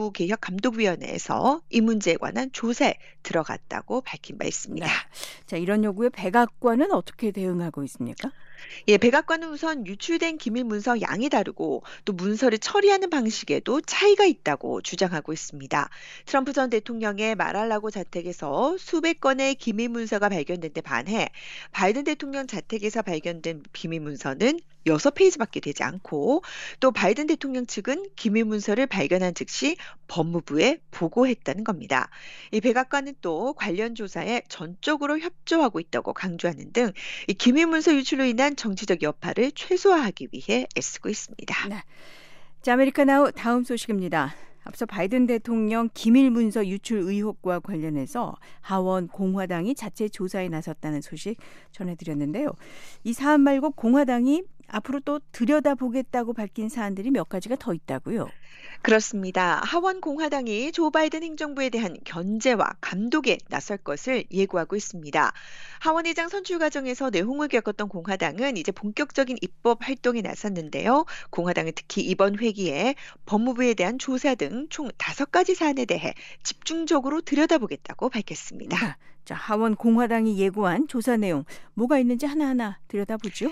정부개혁감독위원회에서 이 문제에 관한 조사에 들어갔다고 밝힌 바 있습니다. 네. 자, 이런 요구에 백악관은 어떻게 대응하고 있습니까? 예, 백악관은 우선 유출된 기밀 문서 양이 다르고 또 문서를 처리하는 방식에도 차이가 있다고 주장하고 있습니다. 트럼프 전 대통령의 마랄라고 자택에서 수백 건의 기밀 문서가 발견된 데 반해 바이든 대통령 자택에서 발견된 비밀 문서는 여섯 페이지밖에 되지 않고 또 바이든 대통령 측은 기밀 문서를 발견한 즉시 법무부에 보고했다는 겁니다. 이 백악관은 또 관련 조사에 전적으로 협조하고 있다고 강조하는 등 이 기밀 문서 유출로 인한 정치적 여파를 최소화하기 위해 애쓰고 있습니다. 네. 자, 아메리카 나우 다음 소식입니다. 앞서 바이든 대통령 기밀 문서 유출 의혹과 관련해서 하원 공화당이 자체 조사에 나섰다는 소식 전해드렸는데요. 이 사안 말고 공화당이 앞으로 또 들여다보겠다고 밝힌 사안들이 몇 가지가 더 있다고요. 그렇습니다. 하원 공화당이 조 바이든 행정부에 대한 견제와 감독에 나설 것을 예고하고 있습니다. 하원의장 선출 과정에서 내홍을 겪었던 공화당은 이제 본격적인 입법 활동에 나섰는데요. 공화당은 특히 이번 회기에 법무부에 대한 조사 등 총 다섯 가지 사안에 대해 집중적으로 들여다보겠다고 밝혔습니다. 네. 자, 하원 공화당이 예고한 조사 내용 뭐가 있는지 하나하나 들여다보죠.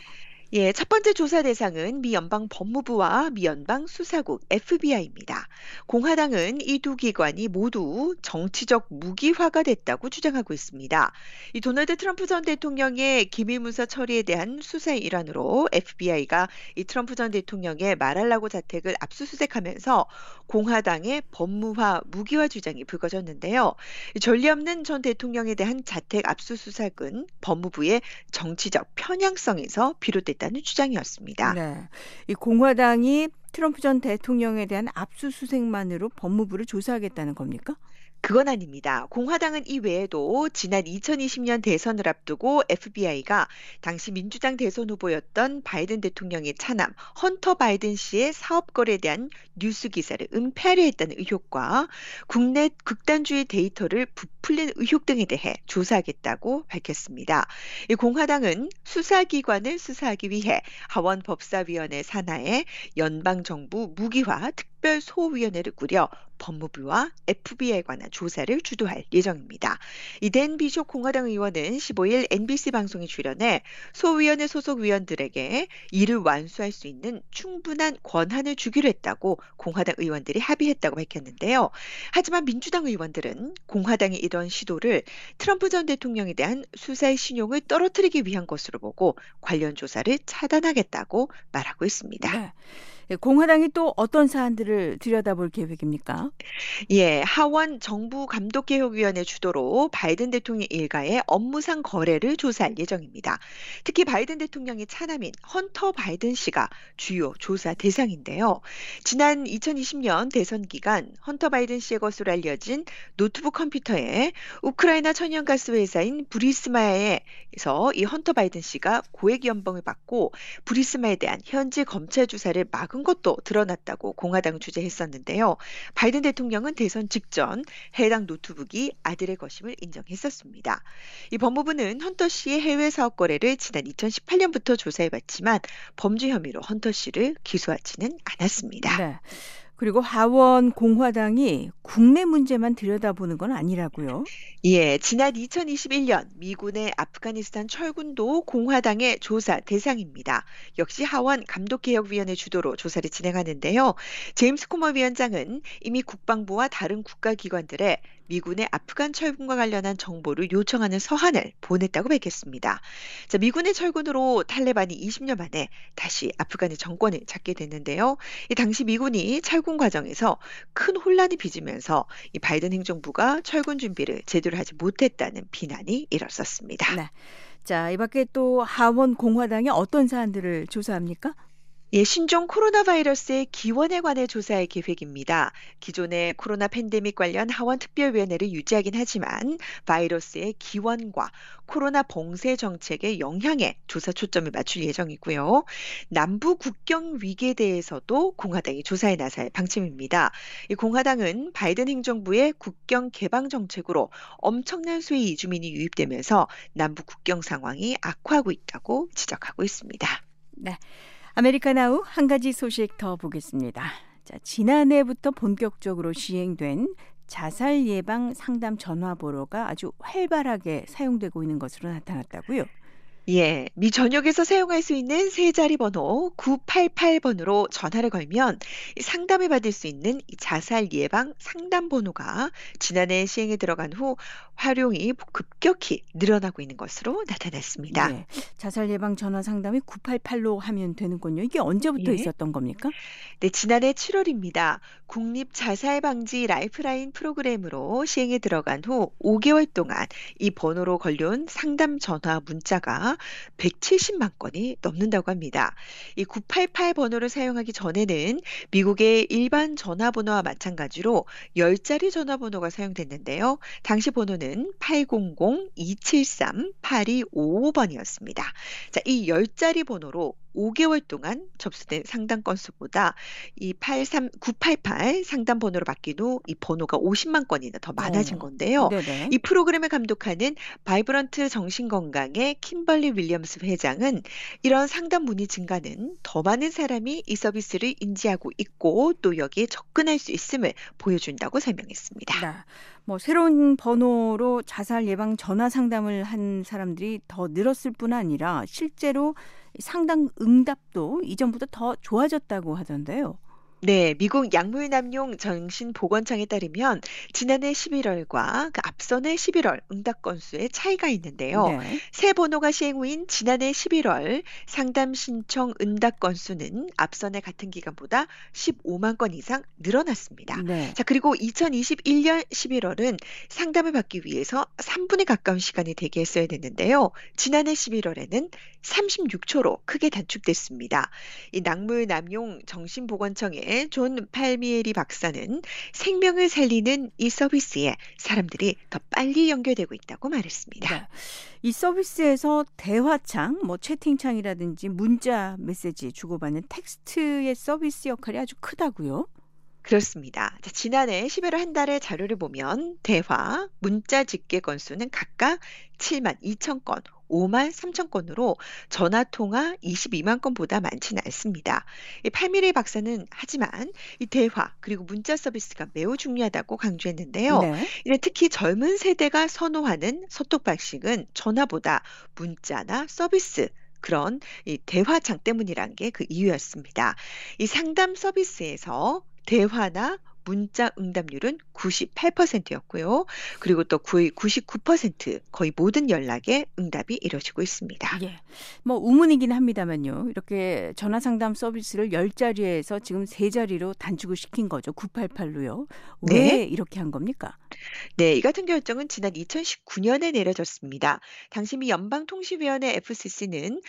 예, 첫 번째 조사 대상은 미 연방 법무부와 미 연방 수사국 에프비아이입니다. 공화당은 이 두 기관이 모두 정치적 무기화가 됐다고 주장하고 있습니다. 이 도널드 트럼프 전 대통령의 기밀문서 처리에 대한 수사의 일환으로 에프비아이가 이 트럼프 전 대통령의 마랄라고 자택을 압수수색하면서 공화당의 법무화 무기화 주장이 불거졌는데요. 이 전례 없는 전 대통령에 대한 자택 압수수색은 법무부의 정치적 편향성에서 비롯됐다는 주장이었습니다. 네. 이 공화당이 트럼프 전 대통령에 대한 압수수색만으로 법무부를 조사하겠다는 겁니까? 그건 아닙니다. 공화당은 이 외에도 지난 이천이십 년 대선을 앞두고 에프비아이가 당시 민주당 대선 후보였던 바이든 대통령의 차남 헌터 바이든 씨의 사업 거래에 대한 뉴스 기사를 은폐하려 했다는 의혹과 국내 극단주의 데이터를 부풀린 의혹 등에 대해 조사하겠다고 밝혔습니다. 이 공화당은 수사기관을 수사하기 위해 하원 법사위원회 산하에 연방정부 무기화 특별소위원회를 꾸려 법무부와 에프비아이에 관한 조사를 주도할 예정입니다. 이 댄 비숍 공화당 의원은 십오 일 엔비씨 방송에 출연해 소위원회 소속 위원들에게 이를 완수할 수 있는 충분한 권한을 주기로 했다고 공화당 의원들이 합의했다고 밝혔는데요. 하지만 민주당 의원들은 공화당의 이런 시도를 트럼프 전 대통령에 대한 수사의 신용을 떨어뜨리기 위한 것으로 보고 관련 조사를 차단하겠다고 말하고 있습니다. 네. 공화당이 또 어떤 사안들을 들여다볼 계획입니까? 예, 하원 정부감독개혁위원회 주도로 바이든 대통령 일가의 업무상 거래를 조사할 예정입니다. 특히 바이든 대통령의 차남인 헌터 바이든 씨가 주요 조사 대상인데요. 지난 이천이십 년 대선 기간 헌터 바이든 씨의 것으로 알려진 노트북 컴퓨터에 우크라이나 천연가스 회사인 부리스마에서 이 헌터 바이든 씨가 고액 연봉을 받고 부리스마에 대한 현지 검찰 조사를 막은 것도 드러났다고 공화당 주재했었는데요. 바이든 대통령은 대선 직전 해당 노트북이 아들의 것임을 인정했었습니다. 이 법무부는 헌터 씨의 해외 사업 거래를 지난 이천십팔 년부터 조사해봤지만 범죄 혐의로 헌터 씨를 기소하지는 않았습니다. 네. 그리고 하원 공화당이 국내 문제만 들여다보는 건 아니라고요? 예, 지난 이천이십일 년 미군의 아프가니스탄 철군도 공화당의 조사 대상입니다. 역시 하원 감독개혁위원회 주도로 조사를 진행하는데요. 제임스 코머 위원장은 이미 국방부와 다른 국가기관들에 미군의 아프간 철군과 관련한 정보를 요청하는 서한을 보냈다고 밝혔습니다. 자, 미군의 철군으로 탈레반이 이십 년 만에 다시 아프간의 정권을 잡게 됐는데요. 이 당시 미군이 철군 과정에서 큰 혼란이 빚으면서 이 바이든 행정부가 철군 준비를 제대로 하지 못했다는 비난이 일었었습니다. 네. 자, 이 밖에 또 하원 공화당이 어떤 사안들을 조사합니까? 예, 신종 코로나 바이러스의 기원에 관해 조사할 계획입니다. 기존의 코로나 팬데믹 관련 하원 특별위원회를 유지하긴 하지만 바이러스의 기원과 코로나 봉쇄 정책의 영향에 조사 초점을 맞출 예정이고요. 남부 국경 위기에 대해서도 공화당이 조사에 나설 방침입니다. 이 공화당은 바이든 행정부의 국경 개방 정책으로 엄청난 수의 이주민이 유입되면서 남부 국경 상황이 악화하고 있다고 지적하고 있습니다. 네. 아메리카나우 한 가지 소식 더 보겠습니다. 자, 지난해부터 본격적으로 시행된 자살 예방 상담 전화번호가 아주 활발하게 사용되고 있는 것으로 나타났다고요? 예, 미 전역에서 사용할 수 있는 세 자리 번호 구팔팔 번으로 전화를 걸면 상담을 받을 수 있는 자살 예방 상담 번호가 지난해 시행에 들어간 후 활용이 급격히 늘어나고 있는 것으로 나타났습니다. 네, 자살 예방 전화 상담이 구팔팔로 하면 되는군요. 이게 언제부터 예. 있었던 겁니까? 네, 지난해 칠월입니다. 국립 자살 방지 라이프라인 프로그램으로 시행에 들어간 후 오 개월 동안 이 번호로 걸려온 상담 전화 문자가 백칠십만 건이 넘는다고 합니다. 이 구팔팔 번호를 사용하기 전에는 미국의 일반 전화번호와 마찬가지로 열 자리 전화번호가 사용됐는데요. 당시 번호는 팔공공 이칠삼 팔이오오 번이었습니다. 자, 이 열 자리 번호로 오 개월 동안 접수된 상담 건수보다 이 팔삼 구팔팔 상담 번호로 바뀐 후 이 번호가 오십만 건이나 더 많아진 어, 건데요. 네네. 이 프로그램을 감독하는 바이브런트 정신건강의 킴벌리 캐리 윌리엄스 회장은 이런 상담 문의 증가는 더 많은 사람이 이 서비스를 인지하고 있고 또 여기에 접근할 수 있음을 보여준다고 설명했습니다. 네. 뭐 새로운 번호로 자살 예방 전화 상담을 한 사람들이 더 늘었을 뿐 아니라 실제로 상담 응답도 이전보다 더 좋아졌다고 하던데요. 네, 미국 약물남용 정신보건청에 따르면 지난해 십일월과 그 앞선해 십일월 응답 건수에 차이가 있는데요. 네. 새 번호가 시행 후인 지난해 십일월 상담 신청 응답 건수는 앞선해 같은 기간보다 십오만 건 이상 늘어났습니다. 네. 자, 그리고 이천이십일 년 십일월은 상담을 받기 위해서 삼 분에 가까운 시간이 대기했어야 됐는데요. 지난해 십일월에는 삼십육 초로 크게 단축됐습니다. 이 약물남용 정신보건청의 존 팔미에리 박사는 생명을 살리는 이 서비스에 사람들이 더 빨리 연결되고 있다고 말했습니다. 네. 이 서비스에서 대화창, 뭐 채팅창이라든지 문자 메시지 주고받는 텍스트의 서비스 역할이 아주 크다고요? 그렇습니다. 자, 지난해 십일월 한 달의 자료를 보면 대화, 문자 집계 건수는 각각 칠만 이천 건, 오만 삼천 건으로 전화통화 이십이만 건보다 많지는 않습니다. 이 팔미레 박사는 하지만 이 대화 그리고 문자 서비스가 매우 중요하다고 강조했는데요. 네. 이래 특히 젊은 세대가 선호하는 소통 방식은 전화보다 문자나 서비스 그런 이 대화창 때문이라는 게 그 이유였습니다. 이 상담 서비스에서 대화나 문자 응답률은 구십팔 퍼센트였고요. 그리고 또 거의 구십구 퍼센트 거의 모든 연락에 응답이 이루어지고 있습니다. 예. 뭐 우문이긴 합니다만요. 이렇게 전화 상담 서비스를 열 자리에서 지금 세 자리로 단축을 시킨 거죠. 구백팔십팔로요. 왜 네. 이렇게 한 겁니까? 네, 이 같은 결정은 지난 이천십구 년에 내려졌습니다. 당시 미 연방통신위원회 에프씨씨는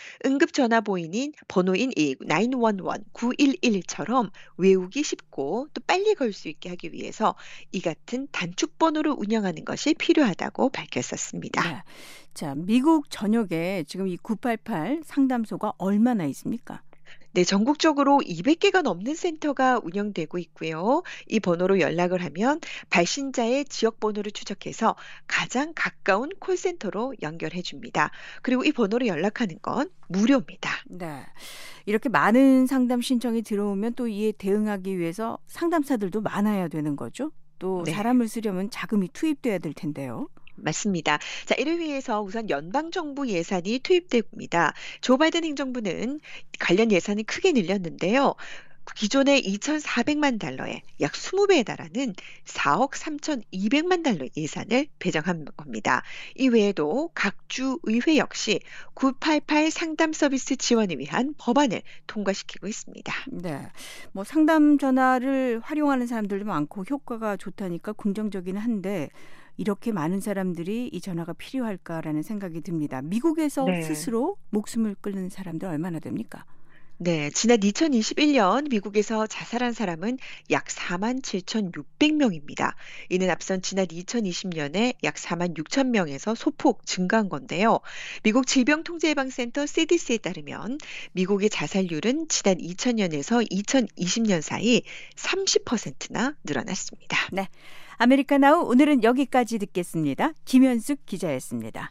응급전화보인인 번호인 이 구일일, 구일일처럼 외우기 쉽고 또 빨리 걸 수 있게 하기 위해서 이 같은 단축 번호를 운영하는 것이 필요하다고 밝혔었습니다. 네. 자, 미국 전역에 지금 이 구백팔십팔 상담소가 얼마나 있습니까? 네, 전국적으로 이백 개가 넘는 센터가 운영되고 있고요. 이 번호로 연락을 하면 발신자의 지역 번호를 추적해서 가장 가까운 콜센터로 연결해 줍니다. 그리고 이 번호로 연락하는 건 무료입니다. 네. 이렇게 많은 상담 신청이 들어오면 또 이에 대응하기 위해서 상담사들도 많아야 되는 거죠. 또 네. 사람을 쓰려면 자금이 투입돼야 될 텐데요. 맞습니다. 자, 이를 위해서 우선 연방정부 예산이 투입됩니다. 조 바이든 행정부는 관련 예산을 크게 늘렸는데요. 기존의 이천사백만 달러에 약 이십 배에 달하는 사억 삼천이백만 달러 예산을 배정한 겁니다. 이 외에도 각 주 의회 역시 구백팔십팔 상담 서비스 지원을 위한 법안을 통과시키고 있습니다. 네. 뭐 상담 전화를 활용하는 사람들도 많고 효과가 좋다니까 긍정적이긴 한데 이렇게 많은 사람들이 이 전화가 필요할까라는 생각이 듭니다. 미국에서 네. 스스로 목숨을 끊는 사람들 얼마나 됩니까? 네, 지난 이천이십일 년 미국에서 자살한 사람은 약 사만 칠천육백 명입니다. 이는 앞선 지난 이천이십 년에 약 사만 육천 명에서 소폭 증가한 건데요. 미국 질병통제예방센터 씨디씨에 따르면 미국의 자살률은 지난 이천 년에서 이천이십 년 사이 삼십 퍼센트나 늘어났습니다. 네. 아메리카나우 오늘은 여기까지 듣겠습니다. 김현숙 기자였습니다.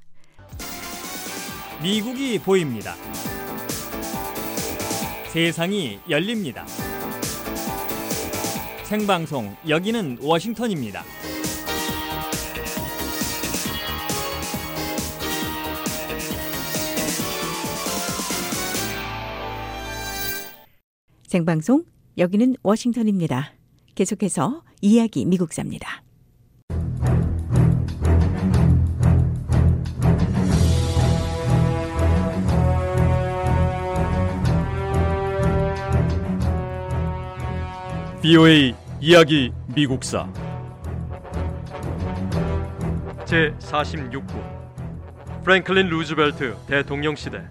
미국이 보입니다. 세상이 열립니다. 생방송 여기는 워싱턴입니다. 생방송 여기는 워싱턴입니다. 계속해서 이야기 미국사입니다. 브이오에이 이야기 미국사 제사십육 부 프랭클린 루즈벨트 대통령 시대.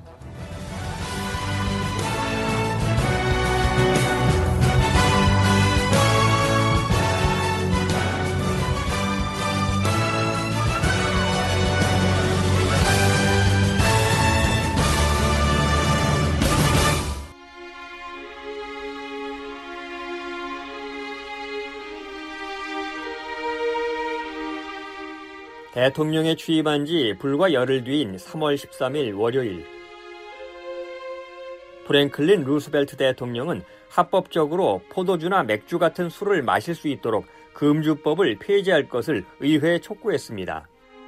대통령에 취임한 지 불과 열흘 뒤인 삼월 십삼일 월요일, 프랭클린 루스벨트 대통령은 합법적으로 포도주나 맥주 같은 술을 마실 수 있도록 금주법을 폐지할 것을 의회에 촉구했습니다.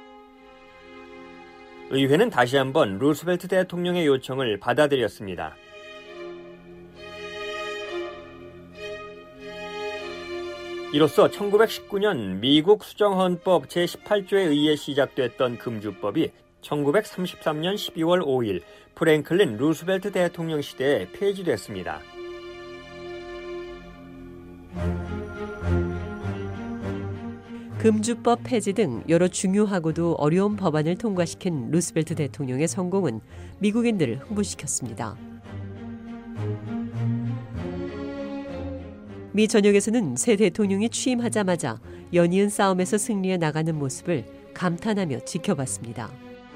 의회는 다시 한번 루스벨트 대통령의 요청을 받아들였습니다. 이로써 천구백십구 년 미국 수정헌법 제십팔 조에 의해 시작됐던 금주법이 천구백삼십삼 년 십이월 오일 프랭클린 루스벨트 대통령 시대에 폐지됐습니다. 금주법 폐지 등 여러 중요하고도 어려운 법안을 통과시킨 루스벨트 대통령의 성공은 미국인들을 흥분시켰습니다. 미 전역에서는 새 대통령이 취임하자마자 연이은 싸움에서 승리해 나가는 모습을 감탄하며 지켜봤습니다.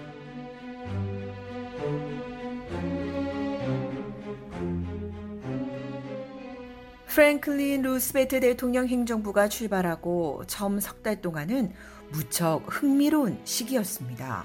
프랭클린 루스벨트 대통령 행정부가 출발하고 처음 석 달 동안은 무척 흥미로운 시기였습니다.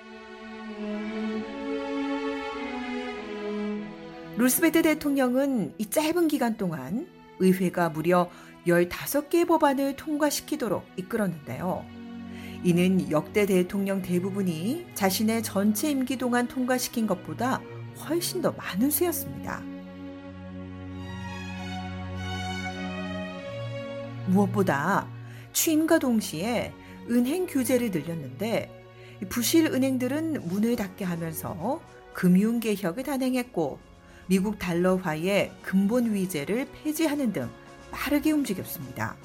루스벨트 대통령은 이 짧은 기간 동안 의회가 무려 열다섯 개의 법안을 통과시키도록 이끌었는데요. 이는 역대 대통령 대부분이 자신의 전체 임기 동안 통과시킨 것보다 훨씬 더 많은 수였습니다. 무엇보다 취임과 동시에 은행 규제를 늘렸는데 부실 은행들은 문을 닫게 하면서 금융개혁을 단행했고 미국 달러화의 근본 위제를 폐지하는 등 빠르게 움직였습니다.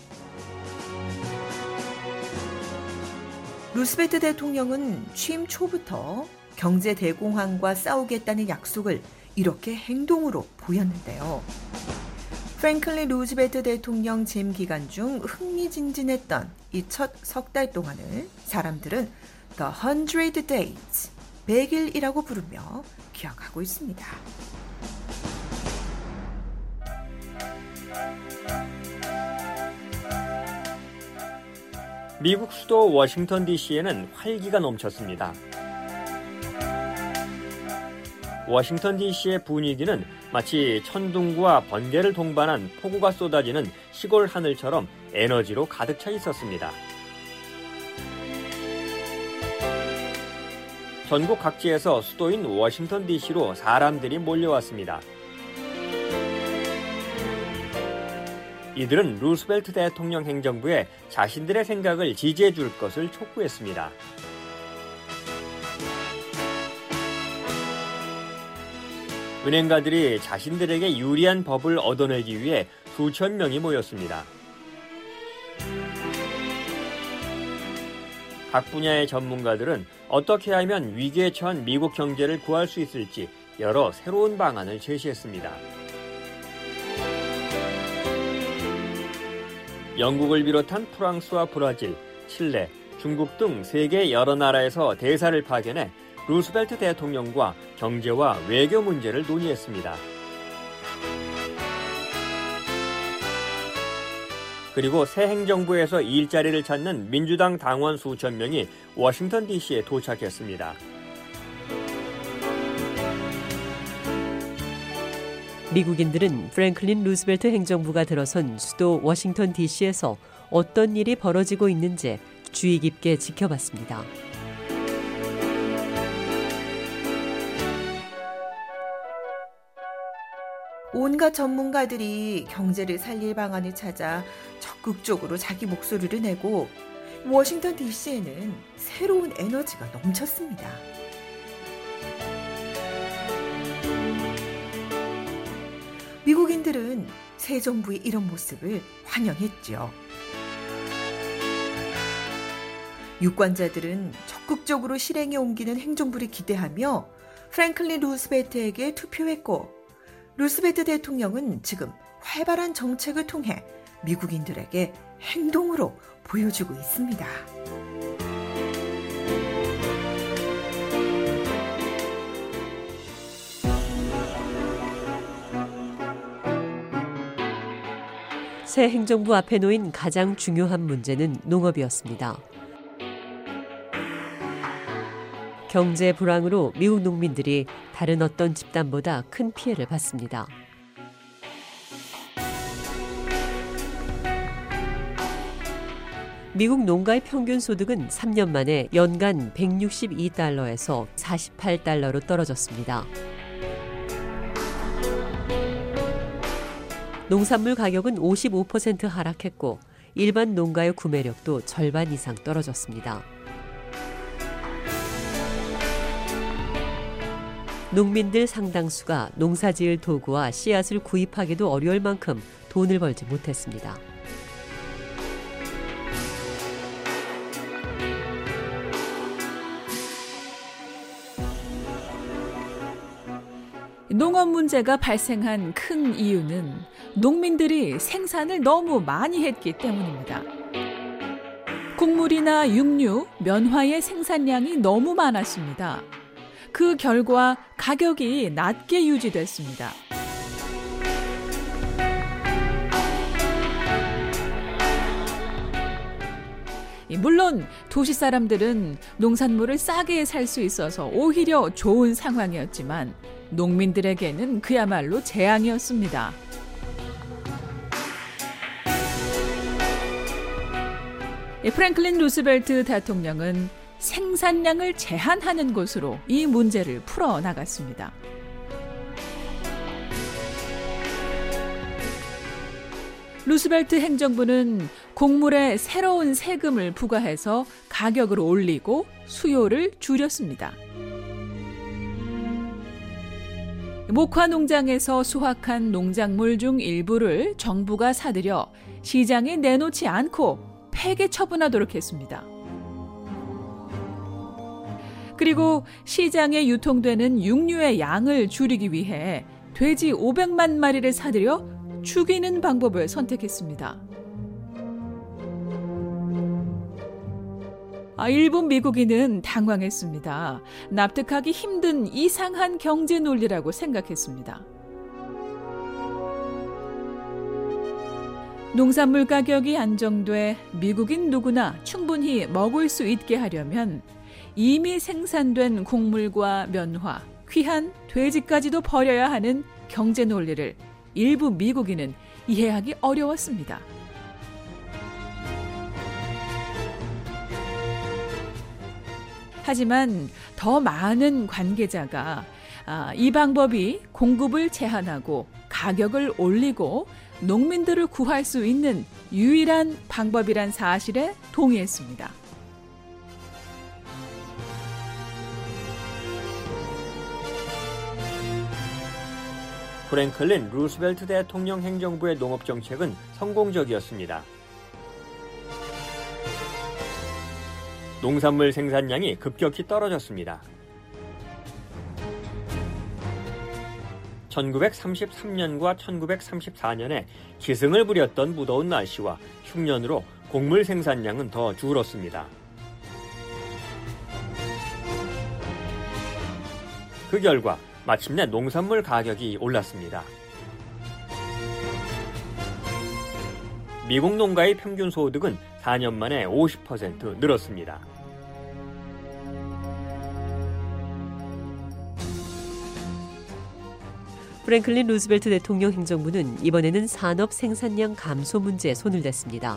루스벨트 대통령은 취임 초부터 경제 대공황과 싸우겠다는 약속을 이렇게 행동으로 보였는데요. 프랭클린 루즈벨트 대통령 재임 기간 중 흥미진진했던 이 첫 석 달 동안을 사람들은 The Hundred Days, 백일이라고 부르며 기억하고 있습니다. 미국 수도 워싱턴 디씨에는 활기가 넘쳤습니다. 워싱턴 디씨의 분위기는 마치 천둥과 번개를 동반한 폭우가 쏟아지는 시골 하늘처럼 에너지로 가득 차 있었습니다. 전국 각지에서 수도인 워싱턴 디씨로 사람들이 몰려왔습니다. 이들은 루스벨트 대통령 행정부에 자신들의 생각을 지지해 줄 것을 촉구했습니다. 은행가들이 자신들에게 유리한 법을 얻어내기 위해 수천 명이 모였습니다. 각 분야의 전문가들은 어떻게 하면 위기에 처한 미국 경제를 구할 수 있을지 여러 새로운 방안을 제시했습니다. 영국을 비롯한 프랑스와 브라질, 칠레, 중국 등 세계 여러 나라에서 대사를 파견해 루스벨트 대통령과 경제와 외교 문제를 논의했습니다. 그리고 새 행정부에서 일자리를 찾는 민주당 당원 수천 명이 워싱턴 디씨에 도착했습니다. 미국인들은 프랭클린 루스벨트 행정부가 들어선 수도 워싱턴 디씨에서 어떤 일이 벌어지고 있는지 주의 깊게 지켜봤습니다. 온갖 전문가들이 경제를 살릴 방안을 찾아 적극적으로 자기 목소리를 내고 워싱턴 디씨에는 새로운 에너지가 넘쳤습니다. 미국인들은 새 정부의 이런 모습을 환영했죠. 유권자들은 적극적으로 실행에 옮기는 행정부를 기대하며 프랭클린 루스벨트에게 투표했고 루스벨트 대통령은 지금 활발한 정책을 통해 미국인들에게 행동으로 보여주고 있습니다. 새 행정부 앞에 놓인 가장 중요한 문제는 농업이었습니다. 경제 불황으로 미국 농민들이 다른 어떤 집단보다 큰 피해를 받습니다. 미국 농가의 평균 소득은 삼 년 만에 연간 백육십이 달러에서 사십팔 달러로 떨어졌습니다. 농산물 가격은 오십오 퍼센트 하락했고 일반 농가의 구매력도 절반 이상 떨어졌습니다. 농민들 상당수가 농사지을 도구와 씨앗을 구입하기도 어려울 만큼 돈을 벌지 못했습니다. 농업 문제가 발생한 큰 이유는 농민들이 생산을 너무 많이 했기 때문입니다. 곡물이나 육류, 면화의 생산량이 너무 많았습니다. 그 결과 가격이 낮게 유지됐습니다. 물론 도시 사람들은 농산물을 싸게 살 수 있어서 오히려 좋은 상황이었지만 농민들에게는 그야말로 재앙이었습니다. 프랭클린 루스벨트 대통령은 생산량을 제한하는 것으로 이 문제를 풀어나갔습니다. 루스벨트 행정부는 곡물에 새로운 세금을 부과해서 가격을 올리고 수요를 줄였습니다. 목화 농장에서 수확한 농작물 중 일부를 정부가 사들여 시장에 내놓지 않고 폐기 처분하도록 했습니다. 그리고 시장에 유통되는 육류의 양을 줄이기 위해 돼지 오백만 마리를 사들여 죽이는 방법을 선택했습니다. 아, 일본 미국인은 당황했습니다. 납득하기 힘든 이상한 경제 논리라고 생각했습니다. 농산물 가격이 안정돼 미국인 누구나 충분히 먹을 수 있게 하려면 이미 생산된 곡물과 면화, 귀한 돼지까지도 버려야 하는 경제 논리를 일부 미국인은 이해하기 어려웠습니다. 하지만 더 많은 관계자가 아, 이 방법이 공급을 제한하고 가격을 올리고 농민들을 구할 수 있는 유일한 방법이란 사실에 동의했습니다. 프랭클린 루스벨트 대통령 행정부의 농업 정책은 성공적이었습니다. 농산물 생산량이 급격히 떨어졌습니다. 천구백삼십삼 년과 천구백삼십사 년에 기승을 부렸던 무더운 날씨와 흉년으로 곡물 생산량은 더 줄었습니다. 그 결과 마침내 농산물 가격이 올랐습니다. 미국 농가의 평균 소득은 사 년 만에 오십 퍼센트 늘었습니다. 프랭클린 루스벨트 대통령 행정부는 이번에는 산업 생산량 감소 문제에 손을 댔습니다.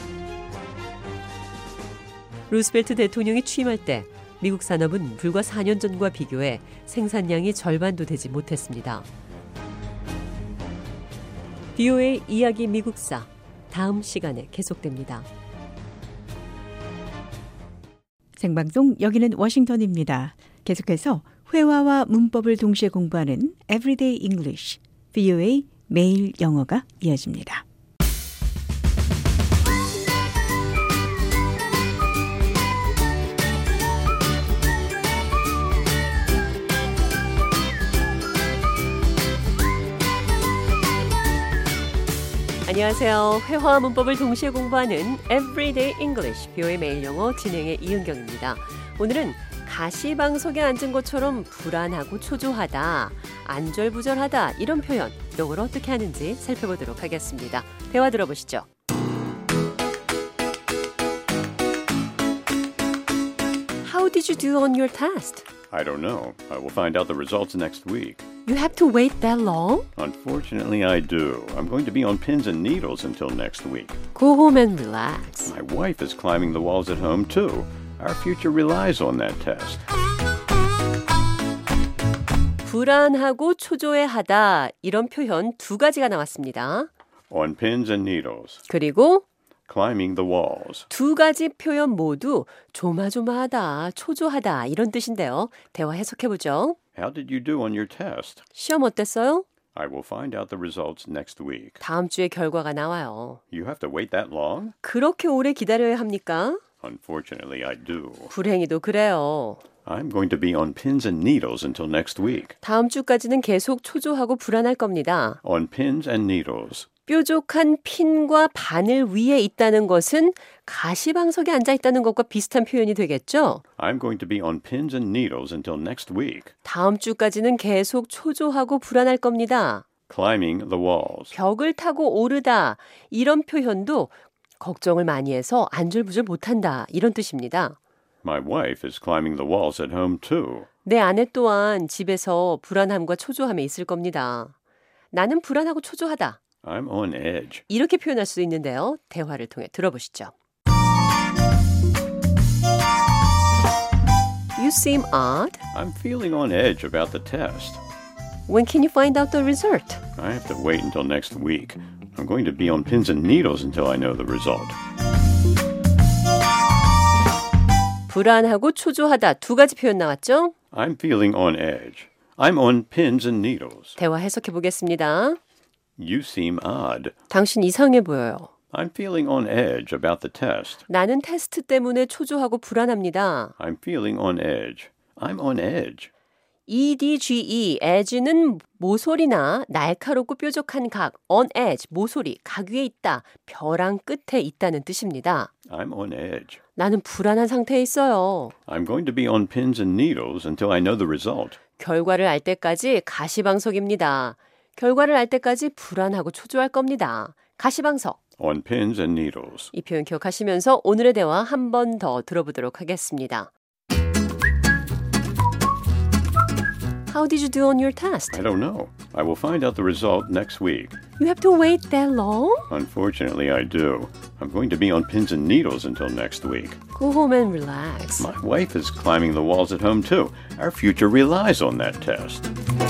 루스벨트 대통령이 취임할 때 미국 산업은 불과 사 년 전과 비교해 생산량이 절반도 되지 못했습니다. 비오에이 이야기 미국사, 다음 시간에 계속됩니다. 생방송 여기는 워싱턴입니다. 계속해서 회화와 문법을 동시에 공부하는 Everyday English, 비오에이 매일 영어가 이어집니다. 안녕하세요. 회화와 문법을 동시에 공부하는 Everyday English, 비오에이 매일 영어 진행의 이은경입니다. 오늘은 가시방석에 앉은 것처럼 불안하고 초조하다, 안절부절하다 이런 표현 영어로 어떻게 하는지 살펴보도록 하겠습니다. 대화 들어보시죠. How did you do on your test? I don't know. I will find out the results next week. You have to wait that long? Unfortunately, I do. I'm going to be on pins and needles until next week. Go home and relax. My wife is climbing the walls at home, too. Our future relies on that test. 불안하고 초조해하다 이런 표현 두 가지가 나왔습니다. On pins and needles. 그리고 climbing the walls. 두 가지 표현 모두 조마조마하다, 초조하다 이런 뜻인데요. 대화 해석해보죠. How did you do on your test? 시험 어땠어요? I will find out the results next week. 다음 주에 결과가 나와요. You have to wait that long? 그렇게 오래 기다려야 합니까? Unfortunately, I do. 불행히도 그래요. I'm going to be on pins and needles until next week. 다음 주까지는 계속 초조하고 불안할 겁니다. On pins and needles. 뾰족한 핀과 바늘 위에 있다는 것은 가시방석에 앉아 있다는 것과 비슷한 표현이 되겠죠? I'm going to be on pins and needles until next week. 다음 주까지는 계속 초조하고 불안할 겁니다. Climbing the walls. 벽을 타고 오르다 이런 표현도 걱정을 많이 해서 안절부절 못한다 이런 뜻입니다. My wife is climbing the walls at home too. 내 아내 또한 집에서 불안함과 초조함에 있을 겁니다. 나는 불안하고 초조하다. I'm on edge. 이렇게 표현할 수 있는데요. 대화를 통해 들어보시죠. You seem odd. I'm feeling on edge about the test. When can you find out the result? I have to wait until next week. I'm going to be on pins and needles until I know the result. 불안하고 초조하다 두 가지 표현 나왔죠? I'm feeling on edge. I'm on pins and needles. 대화 해석해 보겠습니다. You seem odd. 당신 이상해 보여요. I'm feeling on edge about the test. 나는 테스트 때문에 초조하고 불안합니다. I'm feeling on edge. I'm on edge. edge, edge는 모서리나 날카롭고 뾰족한 각, on edge, 모서리, 각 위에 있다, 벼랑 끝에 있다는 뜻입니다. I'm on edge. 나는 불안한 상태에 있어요. I'm going to be on pins and needles until I know the result. 결과를 알 때까지 가시방석입니다. 결과를 알 때까지 불안하고 초조할 겁니다. 가시방석. On pins and needles. 이 표현 기억하시면서 오늘의 대화 한 번 더 들어보도록 하겠습니다. How did you do on your test? I don't know. I will find out the result next week. You have to wait that long? Unfortunately, I do. I'm going to be on pins and needles until next week. Go home and relax. My wife is climbing the walls at home too. Our future relies on that test.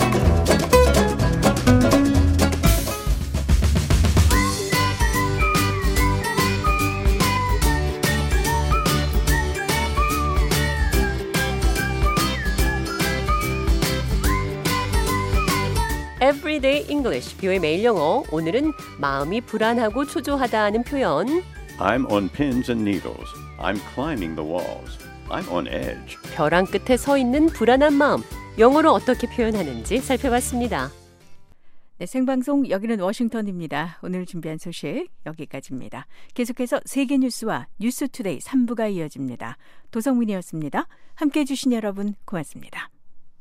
Everyday English, 비오의 매일 영어. 오늘은 마음이 불안하고 초조하다는 표현. I'm on pins and needles. I'm climbing the walls. I'm on edge. 벼랑 끝에 서 있는 불안한 마음. 영어로 어떻게 표현하는지 살펴봤습니다. 네, 생방송 여기는 워싱턴입니다. 오늘 준비한 소식 여기까지입니다. 계속해서 세계 뉴스와 뉴스투데이 삼 부가 이어집니다. 도성민이었습니다. 함께해 주신 여러분 고맙습니다.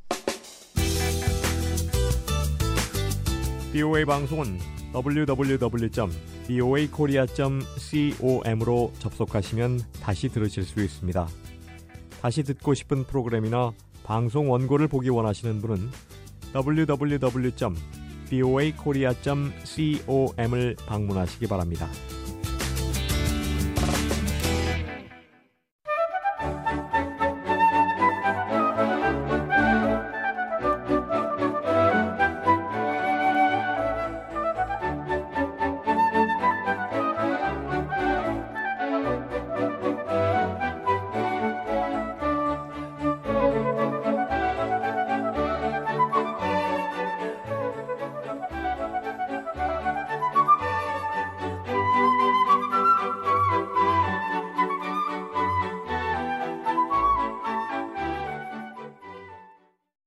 비오에이 방송은 더블유 더블유 더블유 점 비오에이 코리아 점 com으로 접속하시면 다시 들으실 수 있습니다. 다시 듣고 싶은 프로그램이나 방송 원고를 보기 원하시는 분은 더블유 더블유 더블유 점 비오에이 코리아 점 com을 방문하시기 바랍니다.